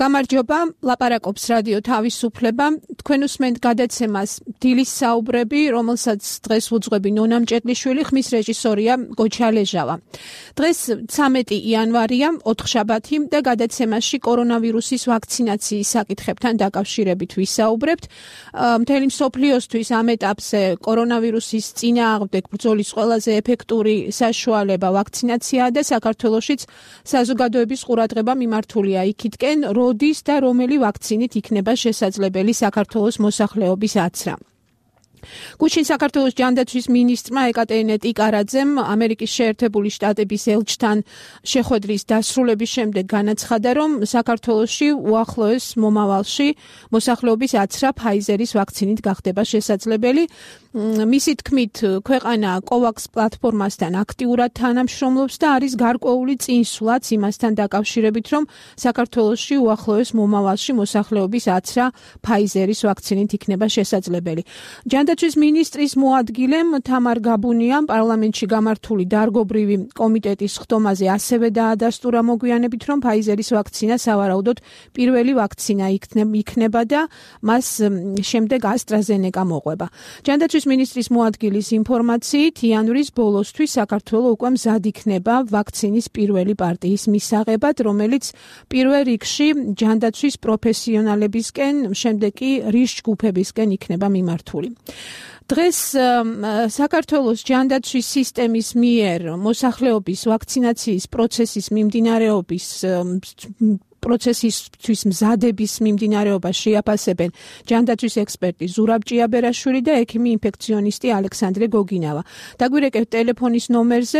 გამარჯობა, ლაპარაკობს რადიო თავისუფლება. თქვენ უსმენთ გადაცემას დილის საუბრები, რომელსაც დღეს უძღვები ნონა მჭედლიშვილი, ხმის რეჟისორია გოჩა ლეჟავა. დღეს 13 იანვარია, ოთხშაბათი და გადაცემაში კორონავირუსის ვაქცინაციის საკითხებთან დაკავშირებით ვისაუბრებთ. მთელი მსოფლიოსთვის ამ ეტაპზე კორონავირუსის წინააღმდეგ ბრძოლის ყველაზე ეფექტური საშუალება ვაქცინაციაა და საქართველოშიც საზოგადოების ყურადღება მიმართულია იქითკენ, როდის და რომელი ვაქცინით იქნება შესაძლებელი საქართველოს მოსახლეობის აცრა. გუშინ საქართველოს ჯანდაცვის მინისტრმა ეკატერინე ტიკარაძემ ამერიკის შეერთებული შტატების ელჩთან შეხვედრის დასრულების შემდეგ განაცხადა, რომ საქართველოში უახლოეს მომავალში მოსახლეობის აცრა ფაიზერის ვაქცინით გახდება შესაძლებელი. მისი თქმით, ქვეყანა COVAX პლატფორმასთან აქტიურად თანამშრომლობს და არის გარკვეული წინსვლაც იმასთან დაკავშირებით, რომ საქართველოში უახლოეს მომავალში მოსახლეობის აცრა ფაიზერის ვაქცინით იქნება შესაძლებელი. ჯანდაცვის მინისტრის მოადგილემ თამარ გაბუნიამ პარლამენტში გამართული დარგობრივი კომიტეტის ხდომაზე ასევე დაადასტურა მოგვიანებით, რომ ფაიზერის ვაქცინა სავარაუდოდ პირველი ვაქცინა იქნება და მას შემდეგ AstraZeneca მოყვება. ჯანდაცვის მინისტრის მოადგილის ინფორმაციით, იანვრის ბოლოსთვის საქართველო უკვე მზად იქნება ვაქცინის პირველი პარტიის მისაღებად, რომელიც პირველ რიგში ჯანდაცვის პროფესიონალებისკენ, შემდეგ კი რისკ ჯგუფებისკენ იქნება მიმართული. დღეს საქართველოს ჯანდაცვის სისტემის მიერ მოსახლეობის ვაქცინაციის პროცესის მიმდინარეობის პროცესისთვის მზადების მიმდინარეობას შეაფასებენ ჯანდაცვის ექსპერტი ზურაბ ჭიაბერაშვილი და ექიმი ინფექციონისტი ალექსანდრე გოგინავა. დაგვირეკეთ ტელეფონის ნომერზე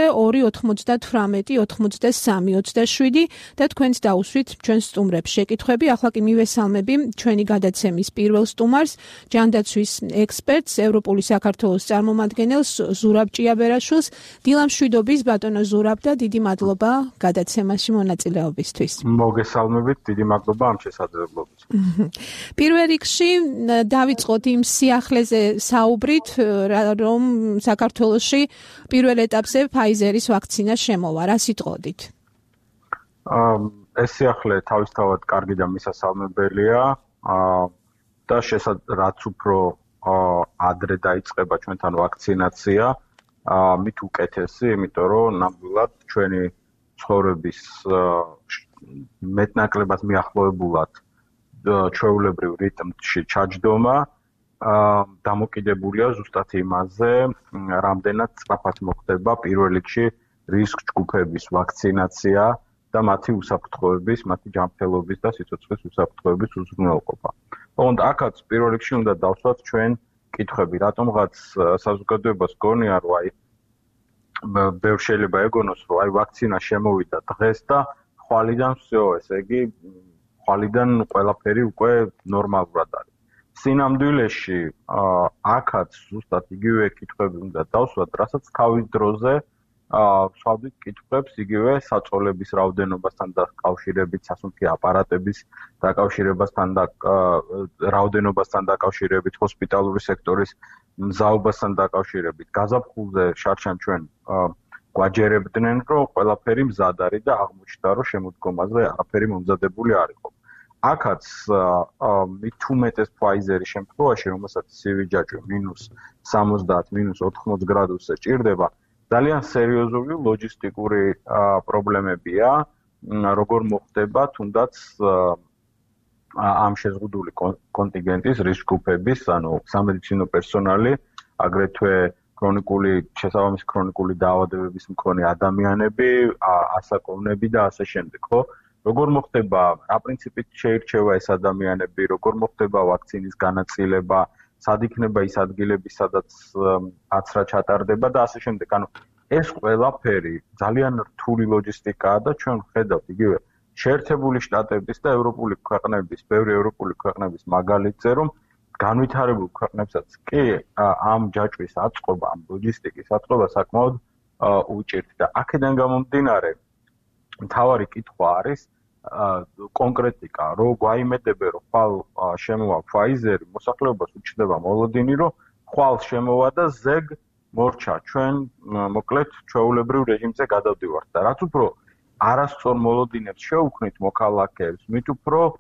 298-93-27 და თქვენც დაუსვით ჩვენ სტუმრებს შეკითხვები. ახლა კი მივესალმები ჩვენი გადაცემის პირველ სტუმარს, ჯანდაცვის ექსპერტს, ევროპული საქართველოს წარმომადგენელს ზურაბ ჭიაბერაშვილს. დილამშვიდობის ბატონო ზურაბ და დიდი მადლობა გადაცემაში მონაწილეობისთვის. დიდი მადლობა ამ შესაძლებლობით. პირველ რიგში დავიწყოთ იმ სიახლეზე საუბრით, რომ საქართველოში პირველ ეტაპზე ფაიზერის ვაქცინა შემოვა. რა სიტყოდით? ეს სიახლე თავისთავად კარგი და მისასალმებელია და რაც უფრო ადრე დაიწყება ჩვენთან ვაქცინაცია, მით უკეთესი, იმიტომ რომ ნამდვილად ჩვენი ცხოვრების მეტნაკლებად მიახლოებულად ჩვეულებრივ რიტმში ჩაჯდომა დამოკიდებულია ზუსტად იმაზე, რამდენად სწრაფად მოხდება პირველ რიგში რისკ ჯგუფების ვაქცინაცია და მათი უსაფრთხოების, მათი ჯანმრთელობის და სიცოცხლის უსაფრთხოების უზრუნველყოფა. ოღონდ აქაც პირველ რიგში უნდა დავსვათ ჩვენ კითხვები, რატომღაც საზოგადოებას გონია, რომ აი ბევრ შეიძლება ეგონოს, რომ აი ვაქცინა შემოვიდა დღეს და ხვალიდან всё, ესე იგი ხვალიდან ყველაფერი უკვე ნორმალურად არის. სინამდვილეში აქაც ზუსტად იგივე კითხვები უნდა დავსვათ, რასაც თავის დროზე ვსვავდით კითხვებს იგივე საწოლების რაოდენობასთან დაკავშირებით, სასუნთქი აპარატების რაოდენობასთან დაკავშირებით, ჰოსპიტალური სექტორის მზაობასთან დაკავშირებით. გაზაფხულზე შარშან ჩვენ გვაჯერებდნენ, რომ ყველაფერი მზად არის და აღმოჩნდა, რომ შემოდგომაზე არაფერი მომზადებული არ იყო. აქაც მით უმეტეს ფაიზერის შემთხვევაში, რომელსაც ცივი ჯაჭვი -70, -80 გრადუსზე ჭირდება, ძალიან სერიოზული ლოჯისტიკური პრობლემებია, როგორ მოხდება თუნდაც ამ შეზღუდული კონტინგენტის რისკ ჯგუფების, ანუ სამედიცინო პერსონალი, აგრეთვე შესაბამისი ქრონიკული დაავადებების მქონე ადამიანები, ასაკოვნები და ასე შემდეგ, ხო? როგორ მოხდება, რა პრინციპით შეირჩევა ეს ადამიანები, როგორ მოხდება ვაქცინის განაწილება, სად იქნება ის ადგილები, სადაც აცრა ჩატარდება და ასე შემდეგ. ანუ ეს ყველაფერი ძალიან რთული ლოჯისტიკაა და ჩვენ ვხედავთ იგივე შეერთებული შტატების და ევროპული ქვეყნების, ბევრი ევროპული ქვეყნების მაგალითზე, რომ განვითარებულ ქვეყნებსაც კი ამ ჯაჭვის აწყობა, ამ ლოჯისტიკის აწყობა საკმაოდ უჭირთ და აქედან გამომდინარე მთავარი კითხვა არის კონკრეტიკა, რომ გვაიმედებე, რომ ხვალ შემოვა ფაიზერი, მოსახლეობას უჩნდება მოლოდინი, რომ ხვალ შემოვა და ზეგ მორჩა ჩვენ მოკლედ ჩვეულებრივ რეჟიმზე გადავდივართ და რაც უფრო არასწორ მოლოდინებს შევუქმნით მოქალაქეებს, მით უფრო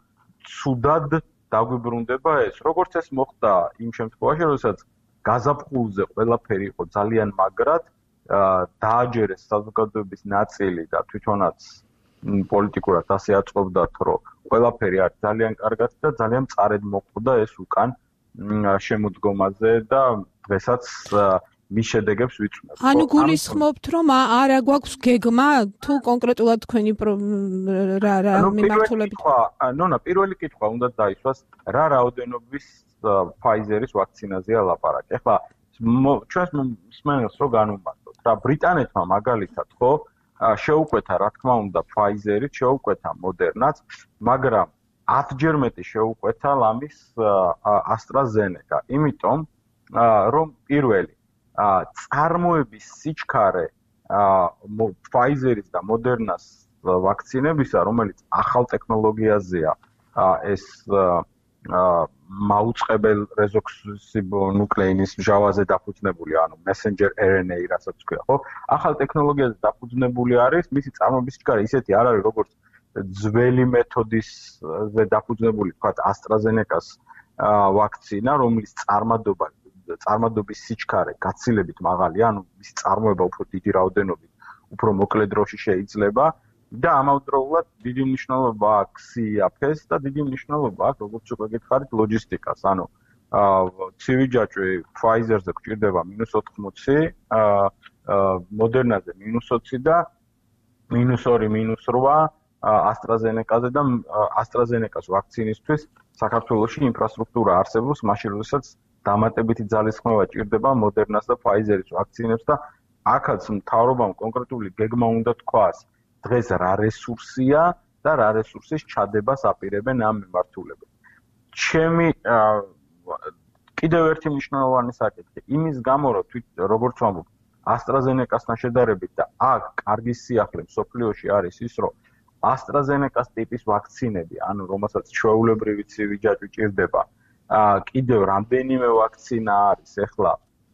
ცუდად დაგვიბრუნდება ეს. Როგორც ეს მოხდა იმ შემთხვევაში, როდესაც გაზაფხულზე ყველაფერი იყო ძალიან მაგრად, დააჯერეს საზოგადოების ნაწილი და თვითონაც პოლიტიკურად ასე აწყობდათ, რომ ყველაფერი არის ძალიან კარგად და ძალიან მწარედ მოხვდა ეს უკან შემოდგომაზე და დღესაც მის შედეგებს ვიწვნებთ. ანუ გულისხმობთ, რომ არა გვაქვს გეგმა თუ კონკრეტულად თქვენი რა მიმართულებით? ნონა, პირველი კითხვა უნდა დაისვას, რა რაოდენობის Pfizer-ის ვაქცინაზეა ლაპარაკი. ეხლა ჩვენს მსმენელს რო განვმარტოთ, რა ბრიტანეთმა მაგალითად ხო შეუკვეთა, რა თქმა უნდა, Pfizer-ით, შეუკვეთა Moderna-ც, მაგრამ 10-ჯერ მეტი შეუკვეთა ლამის AstraZeneca. იმიტომ რომ პირველი წარმოების სიჩქარე Pfizer-ის და Moderna-s ვაქცინებისა, რომელიც ახალ ტექნოლოგიაზეა, ეს მაუწყებელ რეზოქსრიბონუკლეინის მჟავაზე დაფუძნებული, ანუ messenger RNA, რასაც ქვია, ხო? ახალ ტექნოლოგიაზე დაფუძნებული არის, მისი წარმოების სიჩქარე ისეთი არ არის, როგორც ძველი მეთოდისზე დაფუძნებული, თქვათ, AstraZeneca-s ვაქცინა, რომლის წარმადობის სიჩქარე გაცილებით მაღალი, ანუ მისი წარმოება უფრო დიდი რაოდენობით, უფრო მოკლე დროში შეიძლება და ამავდროულად დიდი მნიშვნელობა აქვს CIAP-ს და დიდი მნიშვნელობა აქვს, როგორც უკვე გითხარით, ლოჯისტიკას. ანუ ცივი ჯაჭვი Pfizer-ზე გვჭირდება -80, Moderna-ზე -20 და -2, -8 AstraZeneca-ზე და AstraZeneca-s ვაქცინისთვის საქართველოში ინფრასტრუქტურა არსებობს, მაშინ როდესაც დამატებითი ძალისხმევა ჭირდება Moderna-s და Pfizer-ის ვაქცინებს და აქაც მთავრობამ კონკრეტული გეგმა უნდა თქვას, დღეს რა რესურსია და რა რესურსის ჩადებას აპირებენ ამ მიმართულებით. ჩემი კიდევ ერთი მნიშვნელოვანი საკითხი, იმის გამო, რომ როგორც ვამბობ, AstraZeneca-სთან შედარებით და აქ კარგი სიახლე მსოფლიოში არის ის, რომ AstraZeneca-s ტიპის ვაქცინები, ანუ რომელსაც ჩვეულებრივი ცივი ჯაჭვი ჭირდება, კიდევ რამდენიმე ვაქცინა არის ახლა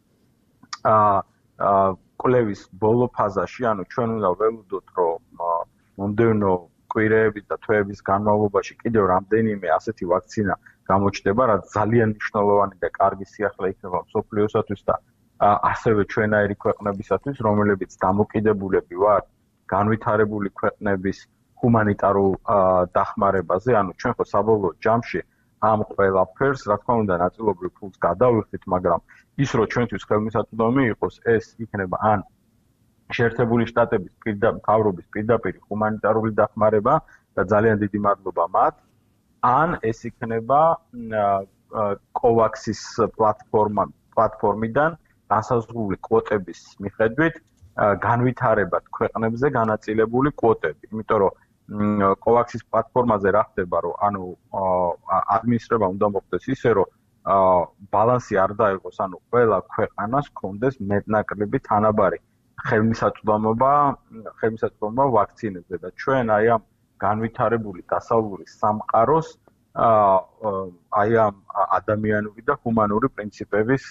კვლევის ბოლო ფაზაში, ანუ ჩვენ უნდა ველოდოთ, რომ მომდევნო კვირეების და თვეების განმავლობაში კიდევ რამდენიმე ასეთი ვაქცინა გამოჩნდება, რაც ძალიან მნიშვნელოვანი და კარგი სიახლე იქნება მსოფლიოსათვის და ასევე ჩვენაირი ქვეყნებისათვის, რომლებიც დამოკიდებულები ვართ განვითარებული ქვეყნების ჰუმანიტარულ დახმარებაზე, ანუ ჩვენ ხო საბოლოო ჯამში ამ ყველაფერს, რა თქმა უნდა, ნაწილობრივ ფულს გადავიხდით, მაგრამ ის რომ ჩვენთვის ხელმისაწვდომი იყოს, ეს იქნება ან შეერთებული შტატების მთავრობის პირდაპირ ჰუმანიტარული დახმარება და ძალიან დიდი მადლობა მათ, ან ეს იქნება COVAX-ის პლატფორმიდან განსაზღვრული კვოტების მიხედვით განვითარებად ქვეყნებზე განაწილებული კვოტები, იმიტომ რომ COVAX-ის პლატფორმაზე რა ხდება, რომ ანუ ადმინისტრება უნდა მოხდეს ისე, რომ ბალანსი არ დაიღოს, ანუ ყველა ქვეყანას ჰქონდეს მეტნაკლები თანაბარი ხელმისაწვდომობა ვაქცინებზე და ჩვენ აი ამ განვითარებული დასავლური სამყაროს აი ამ ადამიანური და ჰუმანური პრინციპების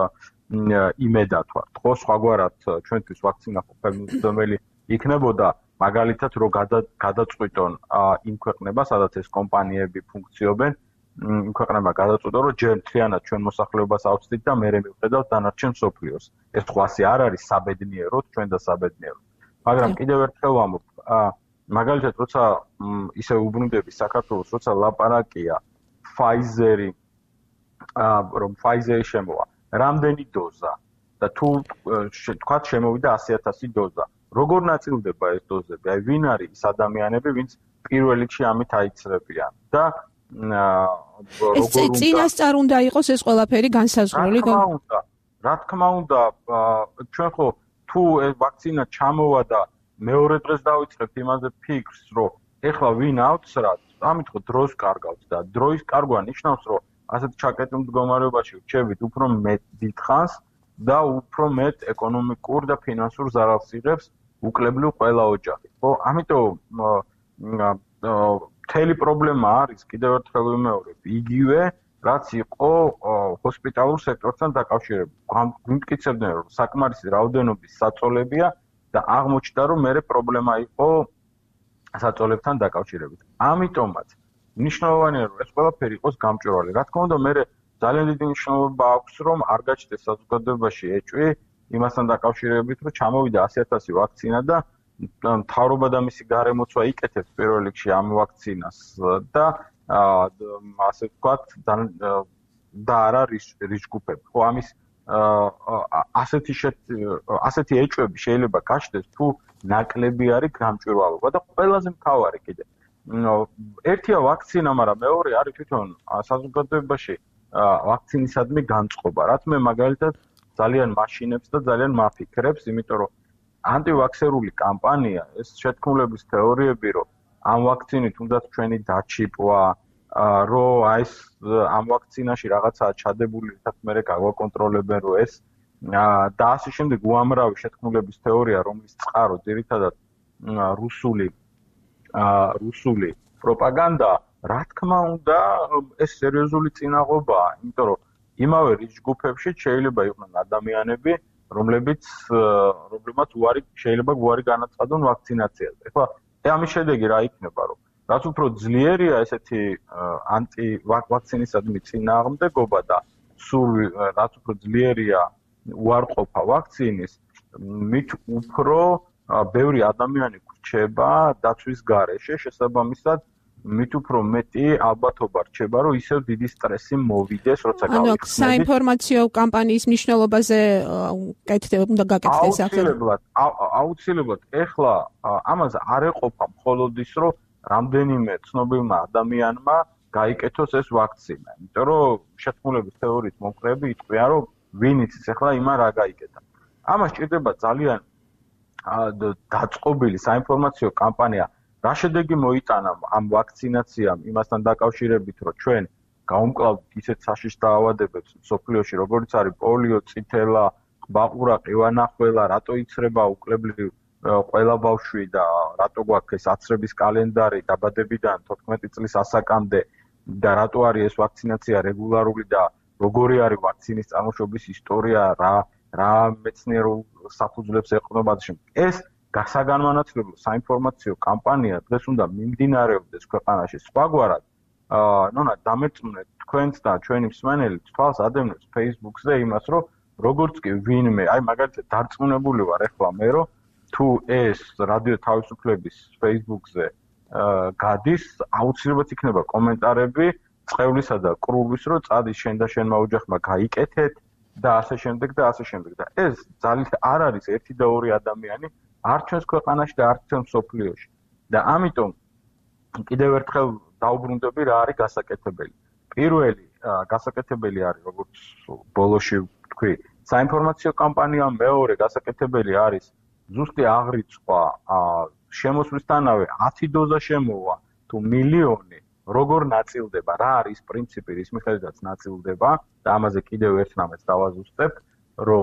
იმედად ვართ. ხო, სხვაგვარად ჩვენთვის ვაქცინა ხელმისაწვდომელი იქნებოდა მაგალითად რომ გადაწყვიტონ იმ ქვეყნებას, სადაც ეს კომპანიები ფუნქციობენ, იმ ქვეყნებმა გადაწყვიტონ, რომ ჯერ მთლიანად ჩვენ მოსახლეობას ავწდით და მერე მივხედავთ დანარჩენ მსოფლიოს. ეს ხო ასე არ არის საბედნიეროდ, ჩვენ და საბედნიეროდ. მაგრამ კიდევ ერთხელ ვამბობ, მაგალითად, როცა ისე უბრუნდები საქართველოს, როცა ლაპარაკია Pfizer-ი, რომ Pfizer-ი შემოვა, რამდენი დოზა და თუ თქვათ შემოვიდა 100,000 დოზა. როგორ ნაწილდება ეს დოზები? აი ვინ არის ის ადამიანები, ვინც პირველ რიგში ამით აიცრებიან და როგორ უნდა წინასწარ უნდა იყოს ეს ყველაფერი განსაზღვრული? რა თქმა უნდა, ჩვენ ხო თუ ეს ვაქცინა ჩამოვა და მეორე დღეს დავიწყებთ იმაზე ფიქრს, რომ ეხლა ვინ ავცრათ, ამით ხო დროს კარგავთ და დროის კარგვა ნიშნავს, რომ ასეთ ჩაკეტილ მდგომარეობაში რჩებით უფრო მეტ დიდხანს და უფრო მეტ ეკონომიკურ და ფინანსურ ზარალს იღებს უკლებლივ ყველა ოჯახი. ხო, ამიტომ მთელი პრობლემა არის, კიდევ ერთხელ ვიმეორებ, იგივე, რაც იყო ჰოსპიტალურ სექტორთან დაკავშირებით. გვიმტკიცებდნენ, რომ საკმარისი რაოდენობის საწოლებია და აღმოჩნდა, რომ მერე პრობლემა იყო საწოლებთან დაკავშირებით. ამიტომაც მნიშვნელოვანია რომ ეს ყველაფერი იყოს გამჭვირვალე. რა თქმა უნდა, მე ძალიან დიდი მნიშვნელობა აქვს რომ არ გაჩნდეს საზოგადოებაში ეჭვი იმასთან დაკავშირებით, რომ ჩამოვიდა 100,000 ვაქცინა და მთავრობა და მისი გარემოცვა იკეთებს პირველ რიგში ამ ვაქცინას და ასე ვთქვათ და არა რისკ-გრუპები. ხო, ამის ასეთი ეჭვები შეიძლება გაჩნდეს თუ ნაკლები არის გამჭვირვალობა და ყველაზე მთავარი კიდე. ერთია ვაქცინა, მაგრამ მეორე არის თვითონ საზოგადოებაში ვაქცინისადმი განწყობა. რაც მე მაგალითად ძალიან მაშინებს და ძალიან მაფიქრებს, იმიტომ რომ ანტივაქსერული კამპანია, ეს შეთქმულების თეორიები, რომ ამ ვაქცინით უნდათ ჩვენი დაჩიპვა, რომ ეს ამ ვაქცინაში რაღაცაა ჩადებული, რითაც მე გავაკონტროლებენ, რომ ეს და ასე შემდეგ უამრავი შეთქმულების თეორია, რომლის წყარო ძირითადად რუსული პროპაგანდა, რა თქმა უნდა, ეს სერიოზული წინაღობაა, იმიტომ რომ იმავე რისკ-გრუპებში შეიძლება იყვნენ ადამიანები, რომლებიც შეიძლება უარი განაცხადონ ვაქცინაციაზე. ეხლა ამის შედეგი რა იქნება, რომ რაც უფრო ძლიერია ესეთი ანტივაქცინისადმი წინააღმდეგობა და რაც უფრო ძლიერია უარყოფა ვაქცინის, მით უფრო ბევრი ადამიანი გრჩება დაცვის გარეშე, შესაბამისად მით უფრო მეტი ალბათობა რჩება, რომ ისევ დიდი სტრესი მოვიდეს, როცა გავიხსნებით. საინფორმაციო კამპანიის მნიშვნელობაზე უნდა გაკეთდეს აუცილებლად. ეხლა ამაზე არ ეყოფა მხოლოდ ის, რომ რამდენიმე ცნობილმა ადამიანმა გაიკეთოს ეს ვაქცინა. იმიტომ რომ შეთქმულების თეორიის მომხრეები იტყვიან, რომ ვინ იცის ეხლა იმან რა გაიკეთა. ამას ჭირდება ძალიან დაწყობილი საინფორმაციო კამპანია. რა შედეგი მოიტანა ამ ვაქცინაციამ იმასთან დაკავშირებით, რომ ჩვენ გავუმკლავთ ისეთ საშიშ დაავადებებს მსოფლიოში, როგორც არის პოლიო, წითელა, ყბაყურა, ყივანახველა, რატო იცრება უკლებლივ ყველა ბავშვი და რატო გვაქვს ეს აცრების კალენდარი დაბადებიდან 14 წლის ასაკამდე და რატო არის ეს ვაქცინაცია რეგულარული და როგორი არის ვაქცინის წარმოშობის ისტორია, რა მეცნიერულ საფუძვლებს ეყრდნობა და შემდეგ. ეს გასაგანმანათლებლო საინფორმაციო კამპანია დღეს უნდა მიმდინარეობდეს ქვეყანაში სხვაგვარად. დამერწმუნეთ თქვენც და ჩვენი მსმენელიც თვალს ადევნებს Facebook-ზე იმას, რომ როგორც კი ვინმე, მაგალითად დარწმუნებული ვარ ახლა მე, რომ თუ ეს რადიო თავისუფლების Facebook-ზე გადის, აუცილებლად იქნება კომენტარები წყევლისა და კრულის, რომ წადი შენ და შენმა ოჯახმა გაიკეთეთ და ასე შემდეგ და ასე შემდეგ. და ეს ძალიან არ არის ერთი და ორი ადამიანი არ ჩვენს ქვეყანაში და არ ჩვენს მსოფლიოში. და ამიტომ კიდევ ერთხელ დაუბრუნდები რა არის გასაკეთებელი. პირველი გასაკეთებელი არის, როგორც ბოლოში ვთქვი, საინფორმაციო კამპანია, მეორე გასაკეთებელი არის ზუსტი აღრიცხვა შემოსვლისთანავე 10 დოზა შემოვა თუ მილიონი როგორ ნაწილდება, რა არის პრინციპი, რის მიხედვითაც ნაწილდება და ამაზე კიდევ ერთნაირად დავაზუსტებ, რომ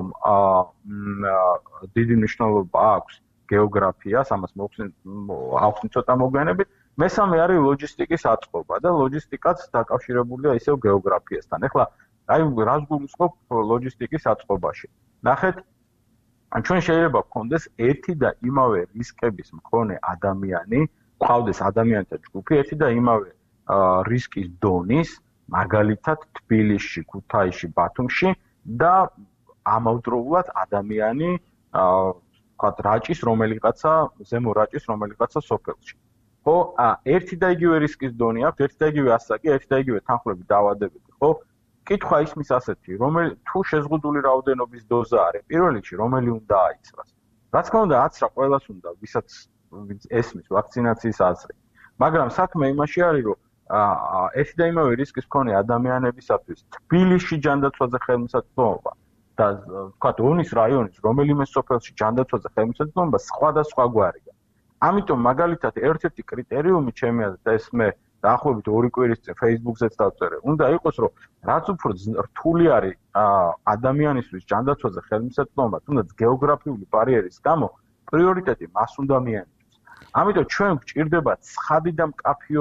დიდი მნიშვნელობა აქვს გეოგრაფიას, ამას ავხსნით ცოტა მოგვიანებით. მესამე არის ლოჯისტიკის აწყობა და ლოჯისტიკაც დაკავშირებულია ისევ გეოგრაფიასთან. ეხლა რას გულისხმობ ლოჯისტიკის აწყობაში? ნახეთ, ჩვენ შეიძლება გქონდეს ერთი და იმავე რისკების მქონე ადამიანი, გყავდეს ადამიანთა ჯგუფი, ერთი და იმავე რისკის დონის, მაგალითად თბილისში, ქუთაისში, ბათუმში და ამავდროულად ადამიანი ვთქვათ რაჭის რომელიღაცა ზემო რაჭის რომელიღაცა სოფელში. ხო, ერთი და იგივე რისკის დონე აქვს, ერთი და იგივე ასაკი, ერთი და იგივე თანხლები დაავადებები, ხო? კითხვა ისმის ასეთი, თუ შეზღუდული რაოდენობის დოზა არის, პირველ რიგში რომელი უნდა აიცრას. რა თქმა უნდა, აცრა ყველას უნდა, ვისაც ესმის ვაქცინაციის აზრი. მაგრამ საქმე იმაში არის, რომ ერთი და იმავე რისკის მქონე ადამიანებისათვის თბილისში ჯანდაცვაზე ხელმისაწვდომობა და ვთქვათ ონის რაიონის რომელიმე სოფელში ჯანდაცვაზე ხელმისაწვდომობა სხვადასხვაგვარია. ამიტომ მაგალითად ერთ-ერთი კრიტერიუმი ჩემი აზრით ეს მე დაახლოებით 2 კვირის წინ Facebook-ზეც დავწერე. უნდა იყოს, რომ რაც უფრო რთული არის ადამიანისთვის ჯანდაცვაზე ხელმისაწვდომობა, თუნდაც გეოგრაფიული ბარიერის გამო, პრიორიტეტი მას უნდა მიანიჭოს. ამიტომ ჩვენ გვჭირდება ცხადი და მკაფიო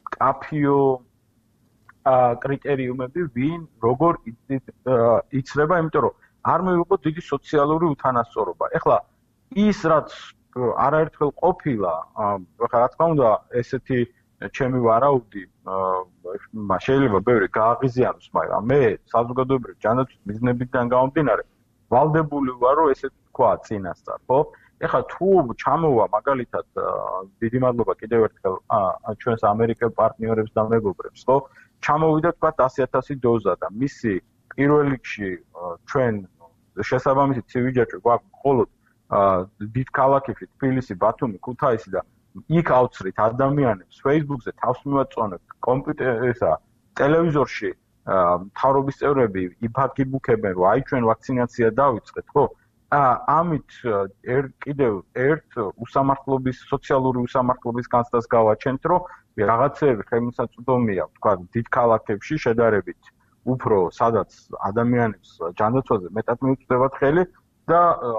კრიტერიუმები, ვინ როგორ იცრება, იმიტომ რომ არ მივიღოთ დიდი სოციალური უთანასწორობა. ეხლა ის რაც არაერთხელ ყოფილა, რა თქმა უნდა, ესეთი ჩემი ვარაუდი შეიძლება ბევრი გააღიზიანოს, მაგრამ მე საზოგადოებრივი ჯანდაცვის მიზნებიდან გამომდინარე ვალდებული ვარ, რომ ესე თქვა წინასწარ, ხო? ეხლა თუ ჩამოვა მაგალითად დიდი მადლობა კიდევ ერთხელ ჩვენს ამერიკელ პარტნიორებს და მეგობრებს, ხო? ჩამოვიდა თქვა 100,000 დოზა და მისი პირველ რიგში ჩვენ შესაბამისი ცივი ჯაჭვი გვაქვს მხოლოდ დიდ ქალაქებში, თბილისი, ბათუმი, ქუთაისი და იქ ავცრით ადამიანებს Facebook-ზე თავს მივაწონებთ, კომპიუტერსა, ტელევიზორში მთავრობის წევრები იფაქიბუქებენ, რომ აი ჩვენ ვაქცინაცია დავიწყეთ, ხო? ამით კიდევ ერთ უსამართლობის, სოციალური უსამართლობის განცდას გავაჩენთ, რომ რაღაცეები ხელმისაწვდომია, თქვა დიდ ქალაქებში შედარებით უფრო სადაც ადამიანებს ჯანდაცვაზე მეტად მიუწვდებათ ხელი და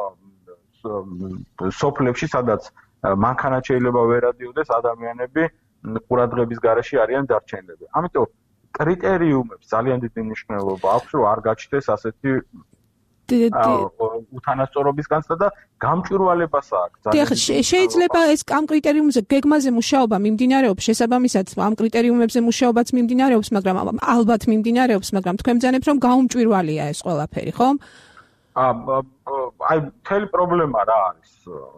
სოფლებში სადაც მანქანად შეიძლება ვერ ადიოდეს ადამიანები ყურადღების გარეშე არიან დარჩენილები. ამიტომ კრიტერიუმებს ძალიან დიდი მნიშვნელობა აქვს, რომ არ გაჩნდეს ასეთი უთანასწორობის განცდა და გამჭვირვალებას აქვს. შეიძლება ეს ამ კრიტერიუმზე გეგმაზე მუშაობა მიმდინარეობს, შესაბამისად ამ კრიტერიუმებზე მუშაობაც მიმდინარეობს, მაგრამ ალბათ მიმდინარეობს, მაგრამ თქვენ ბრძანებთ, რომ გაუმჭვირვალეა ეს ყველაფერი, ხო? აი მთელი პრობლემა რა არის?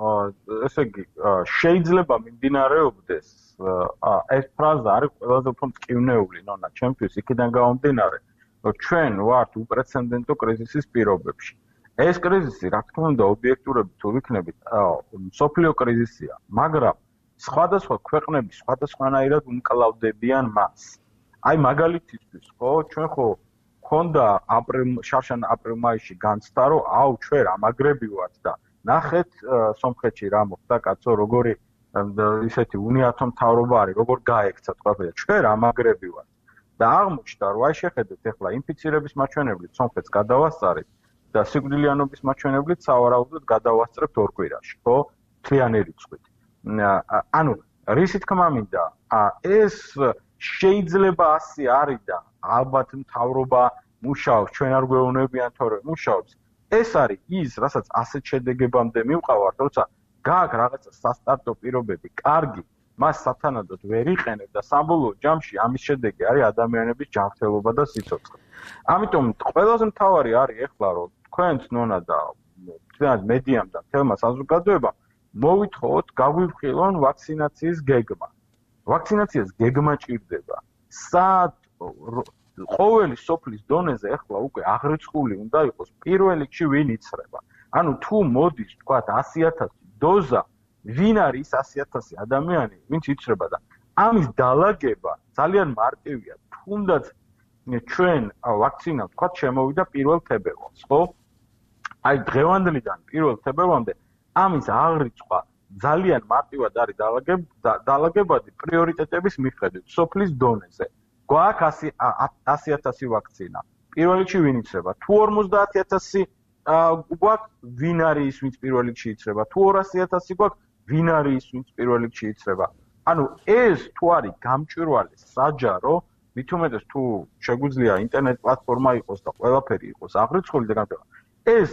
ესე იგი შეიძლება მიმდინარეობდეს ეს ფრაზა არის ყველაზე უფრო მტკივნეული ნონა ჩემთვის იქიდან გამომდინარე რომ ჩვენ ვართ უპრეცედენტო კრიზისის პირობებში. ეს კრიზისი რა თქმა უნდა ობიექტურად თუ ვიქნებით მსოფლიო კრიზისია, მაგრამ სხვადასხვა ქვეყნები სხვადასხვანაირად უმკლავდებიან მას. აი მაგალითისთვის ხო ჩვენ ხო ქონდა შარშან აპრილ-მაისში განცდა რომ აუ ჩვენ ამაგრები ვართ და ნახეთ სომხეთში რა მოხდა კაცო როგორი ისეთი უნიათო მთავრობა არის როგორ გაექცა ყველაფერი ჩვენ ამაგრები ვართ და აღმოჩნდა რომ აი შეხედეთ ახლა ინფიცირების მაჩვენებლით სომხეთს გადავასწარეთ და სიკვდილიანობის მაჩვენებლით სავარაუდოდ გადავასწრებთ 2 კვირაში ხო მთლიანი რიცხვით ანუ რისი თქმა მინდა ეს შეიძლება ასე არის და ალბათ მთავრობა მუშაობს ჩვენ არ გვეუბნებიან თორე მუშაობს ეს არის ის რასაც ასეთ შედეგებამდე მივყავართ როცა გააქვს რაღაცა სასტარტო პირობები კარგი მას სათანადოდ ვერ იყენებ და საბოლოო ჯამში ამის შედეგი არის ადამიანების ჯანმრთელობა და სიცოცხლე. ამიტომ ყველაზე მთავარი არის ახლა რომ თქვენც ნონა და თქვენს მედიამ და თელმა საზოგადოებამ მოვითხოვოთ გაგვიფრთხილონ ვაქცინაციის გეგმა. ვაქცინაციას გეგმა ჭირდება. სად ყოველი სოფლის დონეზე ახლა უკვე აღრიცხული უნდა იყოს პირველ რიგში ვინ იცრება. ანუ თუ მოდის თქვა 100,000 დოზა ვინ არის 100,000 ადამიანი ვინც იცრება და ამის დალაგება ძალიან მარტივია. თუნდაც ჩვენ ვაქცინა თქვა შემოვიდა 1 თებერვალს, ხო? აი დღევანდლიდან 1 თებერვალამდე ამის აღრიცხვა ძალიან მარტივად არის დალაგებადი პრიორიტეტების მიხედვით სოფლის დონეზე. გვაქვს 100,000 ვაქცინა. პირველ რიგში ვინ იცრება? თუ 50,000 გვაქვს ვინ არის ის ვინც პირველ რიგში იცრება? თუ 200,000 გვაქვს ვინ არის ის ვინც პირველ რიგში იცრება? ანუ ეს თუ არის გამჭვირვალე საჯარო, მით უმეტეს თუ შეგვიძლია ინტერნეტ პლატფორმა იყოს და ყველაფერი იყოს აღრიცხული და გამჭვირვალე. ეს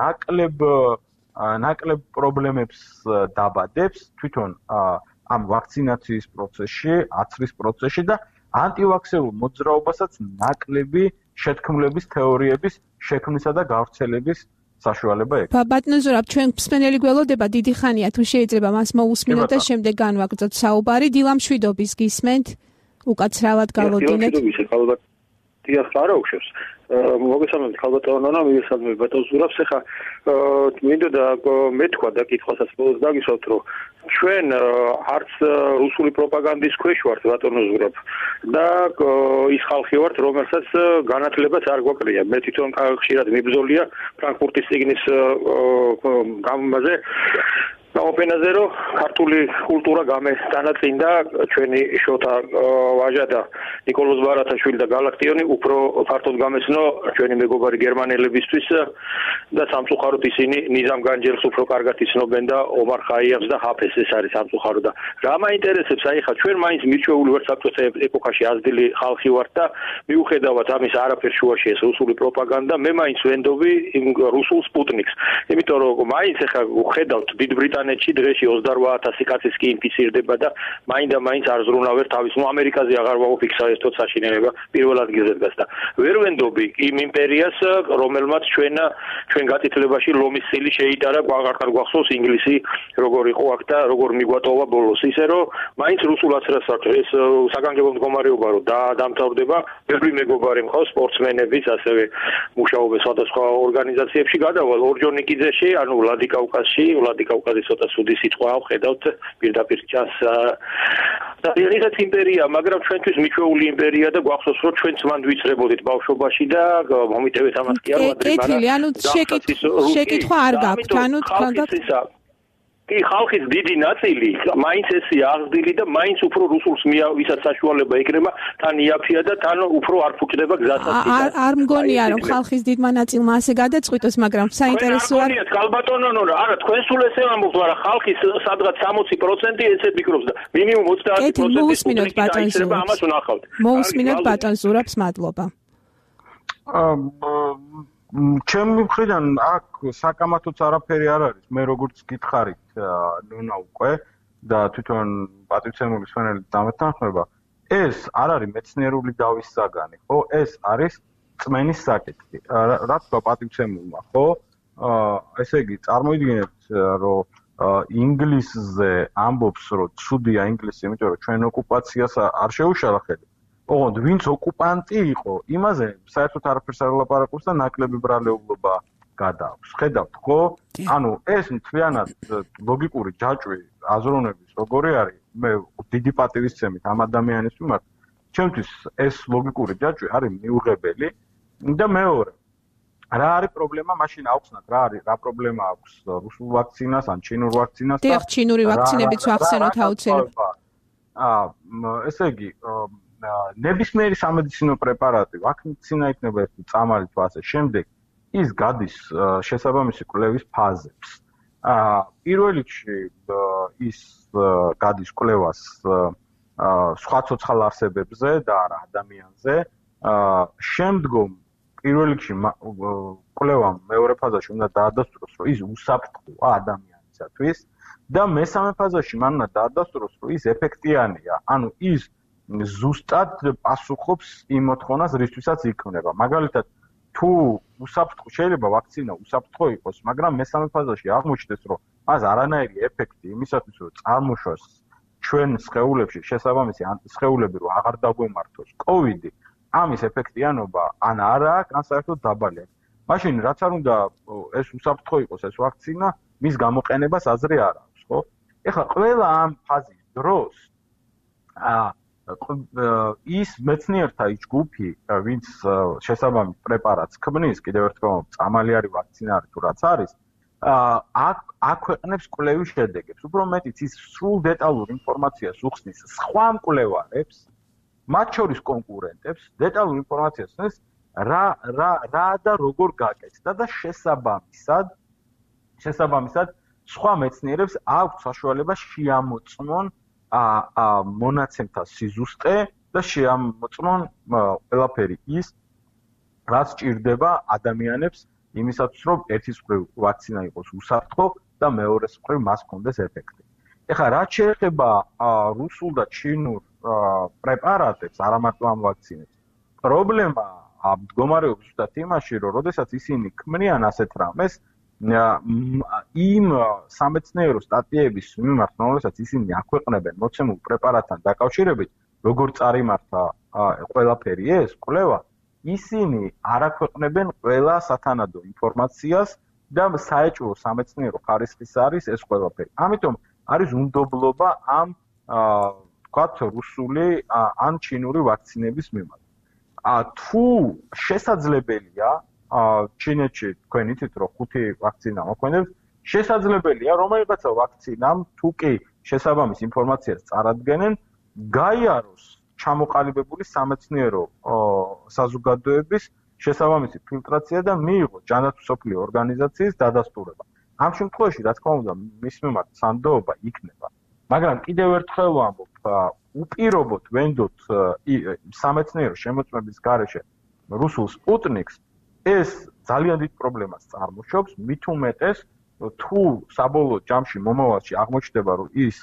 ნაკლებ პრობლემებს დაბადებს თვითონ ამ ვაქცინაციის პროცესში, აცრის პროცესში და ანტივაქსერულ მოძრაობასაც ნაკლები შეთქმულების თეორიების შექმნისა და გავრცელების საშუალება ექნება. ბატონო ზურაბ, ჩვენ მსმენელი გველოდება დიდი ხანია, თუ შეიძლება მას მოусმინოთ და შემდეგ განვაგრძოთ საუბარი. დილამშვიდობის გისმენთ, უკაცრავად გალოდინეთ. დიახ, არა უშვებს. მოგესალმებით ხალბატონო, მიგესალმები ბატონ ზურაბს. ახლა მინდოდა მეთქვა და კითხვასაც ბოლოს დაგისვათ, რომ ჩვენ არც რუსული პროპაგანდის ქვეშ ვართ ბატონო ზურაბ და ის ხალხი ვართ, რომელსაც განათლებაც არ გვაკლია. მე თვითონ ხშირად მიბრძოლია ფრანკფურტის წიგნის გამომაზე გამოფენაზე, რომ ქართული კულტურა გამესტანაწინდა ჩვენი შოთა ვაჟა და ნიკოლოზ ბარათაშვილი და გალაქტიონი უფრო ფართოდ გამესნო ჩვენი მეგობარი გერმანელებისთვის და სამწუხაროდ ისინი ნიზამ განჯელს უფრო კარგად იცნობენ და ომარ ხაიამს და ჰაფეს ეს არის სამწუხაროდ და რა მაინტერესებს აი ხა ჩვენ მაინც მიჩვეული ვართ საბჭოთა ეპოქაში აზრდილი ხალხი ვართ და მიუხედავად ამის არაფერ შუაში ეს რუსული პროპაგანდა მე მაინც ვენდობი იმ რუსულ სპუტნიკს იმიტომ რომ მაინც ხა ხედავთ დიდ ბრიტანეთს ბრიტანეთში დღეში 28000 კაცის კი ინფიცირდება და მაინდა-მაინც არ ზრუნავენ თავის. ამერიკაზე აღარ ვაუფიქსა ეს თოთ საშინელება პირველ ადგილზე დგას და ვერ ვენდობი იმ იმპერიას, რომელმაც ჩვენ გაწითლებაში ლომის სილი შეიტარა, აღარ გვახსოვს ინგლისი როგორ იყო აქ და როგორ მიგვატოვა ბოლოს. ისე რომ მაინც რუსულაც რას აქვს ეს საგანგებო მდგომარეობა რომ დამთავრდება, ბევრი მეგობარი მყავს სპორტსმენებიც, ასევე მუშაობენ სხვადასხვა ორგანიზაციებში გადავალ ორჯონიკიძეში, ანუ ვლადიკავკაზი ცოტა სუდი სიტყვაა, ხედავთ პირდაპირ ჩანს და ისეთ იმპერია, მაგრამ ჩვენთვის მიჩვეული იმპერია და გვახსოვს რომ ჩვენც მანდ ვიცრებოდით ბავშვობაში და მომიტევეთ ამას კი არ ვადრე, მაგრამ შეკითხვა არ გაქვთ, ანუ თქვენ კი ხალხის დიდი ნაწილი მაინც ესია აღზრდილი და მაინც უფრო რუსულს ვისაც საშუალება ეკრება, თან იაფია და თან უფრო არ ფუჭდება გზასაც. არ მგონია რომ ხალხის დიდმა ნაწილმა ასე გადაწყვიტოს, მაგრამ საინტერესოა. ალბათონო, არა, თქვენ სულ ესე ამბობთ, მაგრამ ხალხის სადღაც 60% ესე ფიქრობს და მინიმუმ 30% მოусმინოთ ბატონ ზურაბს. ამას ვნახავთ. მოусმინოთ ბატონ ზურაბს, მადლობა. ჩემი მხრიდან აქ საკამათოც არაფერი არ არის. მე როგორც გითხარით, ნუნა უკვე და თვითონ პატივცემული სვენელი დამეთანხმება, ეს არ არის მეცნიერული დავის საგანი, ხო? ეს არის წმენის საკითხი. რა თქვა პატივცემულმა, ხო? ესე იგი, წარმოიდგინეთ, რომ ინგლისზე ამბობს, რომ ცუდია ინგლისი, იმიტომ რომ ჩვენ ოკუპაციას არ შეუშალა ხელი. ოღონდ ვინც ოკუპანტი იყო, იმაზე საერთოდ არაფერს არ ელაპარაკობს და ნაკლები ბრალეულობა გადააქვს. ხედავთ, ხო? ანუ ეს მთლიანად ლოგიკური ჯაჭვი აზროვნების როგორი არის, მე დიდი პატივისცემით ამ ადამიანის მიმართ, ჩემთვის ეს ლოგიკური ჯაჭვი არის მიუღებელი და მეორე რა არის პრობლემა, მაშინ აუხსნათ რა პრობლემა აქვს რუსულ ვაქცინას ან ჩინურ ვაქცინას და ჩინური ვაქცინებიც ვახსენოთ აუცილებლად. ესე იგი ნებისმიერი სამედიცინო პრეპარატი, ვაქცინა იქნება ერთი წამალი თუ ასე შემდეგ, ის გადის შესაბამისი კვლევის ფაზებს. პირველ რიგში ის გადის კვლევას სხვა ცოცხალ არსებებზე და არა ადამიანზე. შემდგომ პირველ რიგში კვლევამ მეორე ფაზაში უნდა დაადასტუროს, რომ ის უსაფრთხოა ადამიანისათვის და მესამე ფაზაში მან უნდა დაადასტუროს, რომ ის ეფექტიანია, ანუ ის ზუსტად პასუხობს იმ მოთხოვნას, რისთვისაც იქმნება. მაგალითად, თუ უსაფრთხო შეიძლება ვაქცინა უსაფრთხო იყოს, მაგრამ მესამე ფაზაში აღმოჩნდეს, რომ მას არანაირი ეფექტი იმისათვის, რომ წარმოშვას ჩვენ სხეულებში შესაბამისი სხეულები, რომ აღარ დაგვემართოს COVID-ი, ამის ეფექტიანობა ან არა აქვს, ან საერთოდ დაბალია. მაშინ რაც არ უნდა ეს უსაფრთხო იყოს ეს ვაქცინა, მის გამოყენებას აზრი არ აქვს, ხო? ეხლა ყველა ამ ფაზის დროს ის მეცნიერთა ის ჯგუფი, ვინც შესაბამის პრეპარატს ქმნის, კიდევ ერთხელ წამალი არის ვაქცინა არის თუ რაც არის, აქვეყნებს კვლევის შედეგებს. უფრო მეტიც ის სრულ დეტალურ ინფორმაციას უხსნის სხვა მკვლევარებს, მათ შორის კონკურენტებს, დეტალურ ინფორმაციას უხსნის რა და როგორ გაკეთდა და შესაბამისად სხვა მეცნიერებს აქვთ საშუალება შეამოწმონ მონაცემთა სიზუსტე და შეამოწმონ ყველაფერი ის, რაც ჭირდება ადამიანებს იმისათვის, რომ ერთის მხრივ ვაქცინა იყოს უსაფრთხო და მეორეს მხრივ მას ჰქონდეს ეფექტი. ეხლა რაც შეეხება რუსულ და ჩინურ პრეპარატებს, არა მარტო ამ ვაქცინებს, პრობლემა მდგომარეობს ზუსტად იმაში, რომ როდესაც ისინი ქმნიან ასეთ რამეს, იმ სამეცნიერო სტატიების მიმართ, რომელსაც ისინი აქვეყნებენ მოცემულ პრეპარატთან დაკავშირებით, როგორ წარიმართა ყველაფერი ეს კვლევა, ისინი არ აქვეყნებენ ყველა სათანადო ინფორმაციას და საეჭვო სამეცნიერო ხარისხის არის ეს ყველაფერი. ამიტომ არის უნდობლობა ამ ვთქვათ რუსული ან ჩინური ვაქცინების მიმართ. თუ შესაძლებელია ჩინეთში თქვენ იცით რომ 5 ვაქცინა მოქმედებს, შესაძლებელია რომელიღაცა ვაქცინამ თუ კი შესაბამის ინფორმაციას წარადგენენ, გაიაროს ჩამოყალიბებული სამეცნიერო საზოგადოების შესაბამისი ფილტრაცია და მიიღოს ჯანდაცვის ორგანიზაციის დადასტურება. ამ შემთხვევაში, რა თქმა უნდა, მის მიმართ სანდოობა იქნება. მაგრამ კიდევ ერთხელ ვამბობ, უპირობოდ ვენდოთ სამეცნიერო შემოწმების გარეშე რუსულ სპუტნიკს, ეს ძალიან დიდ პრობლემას წარმოშობს, მით უმეტეს, თუ საბოლოო ჯამში მომავალში აღმოჩნდება, რომ ის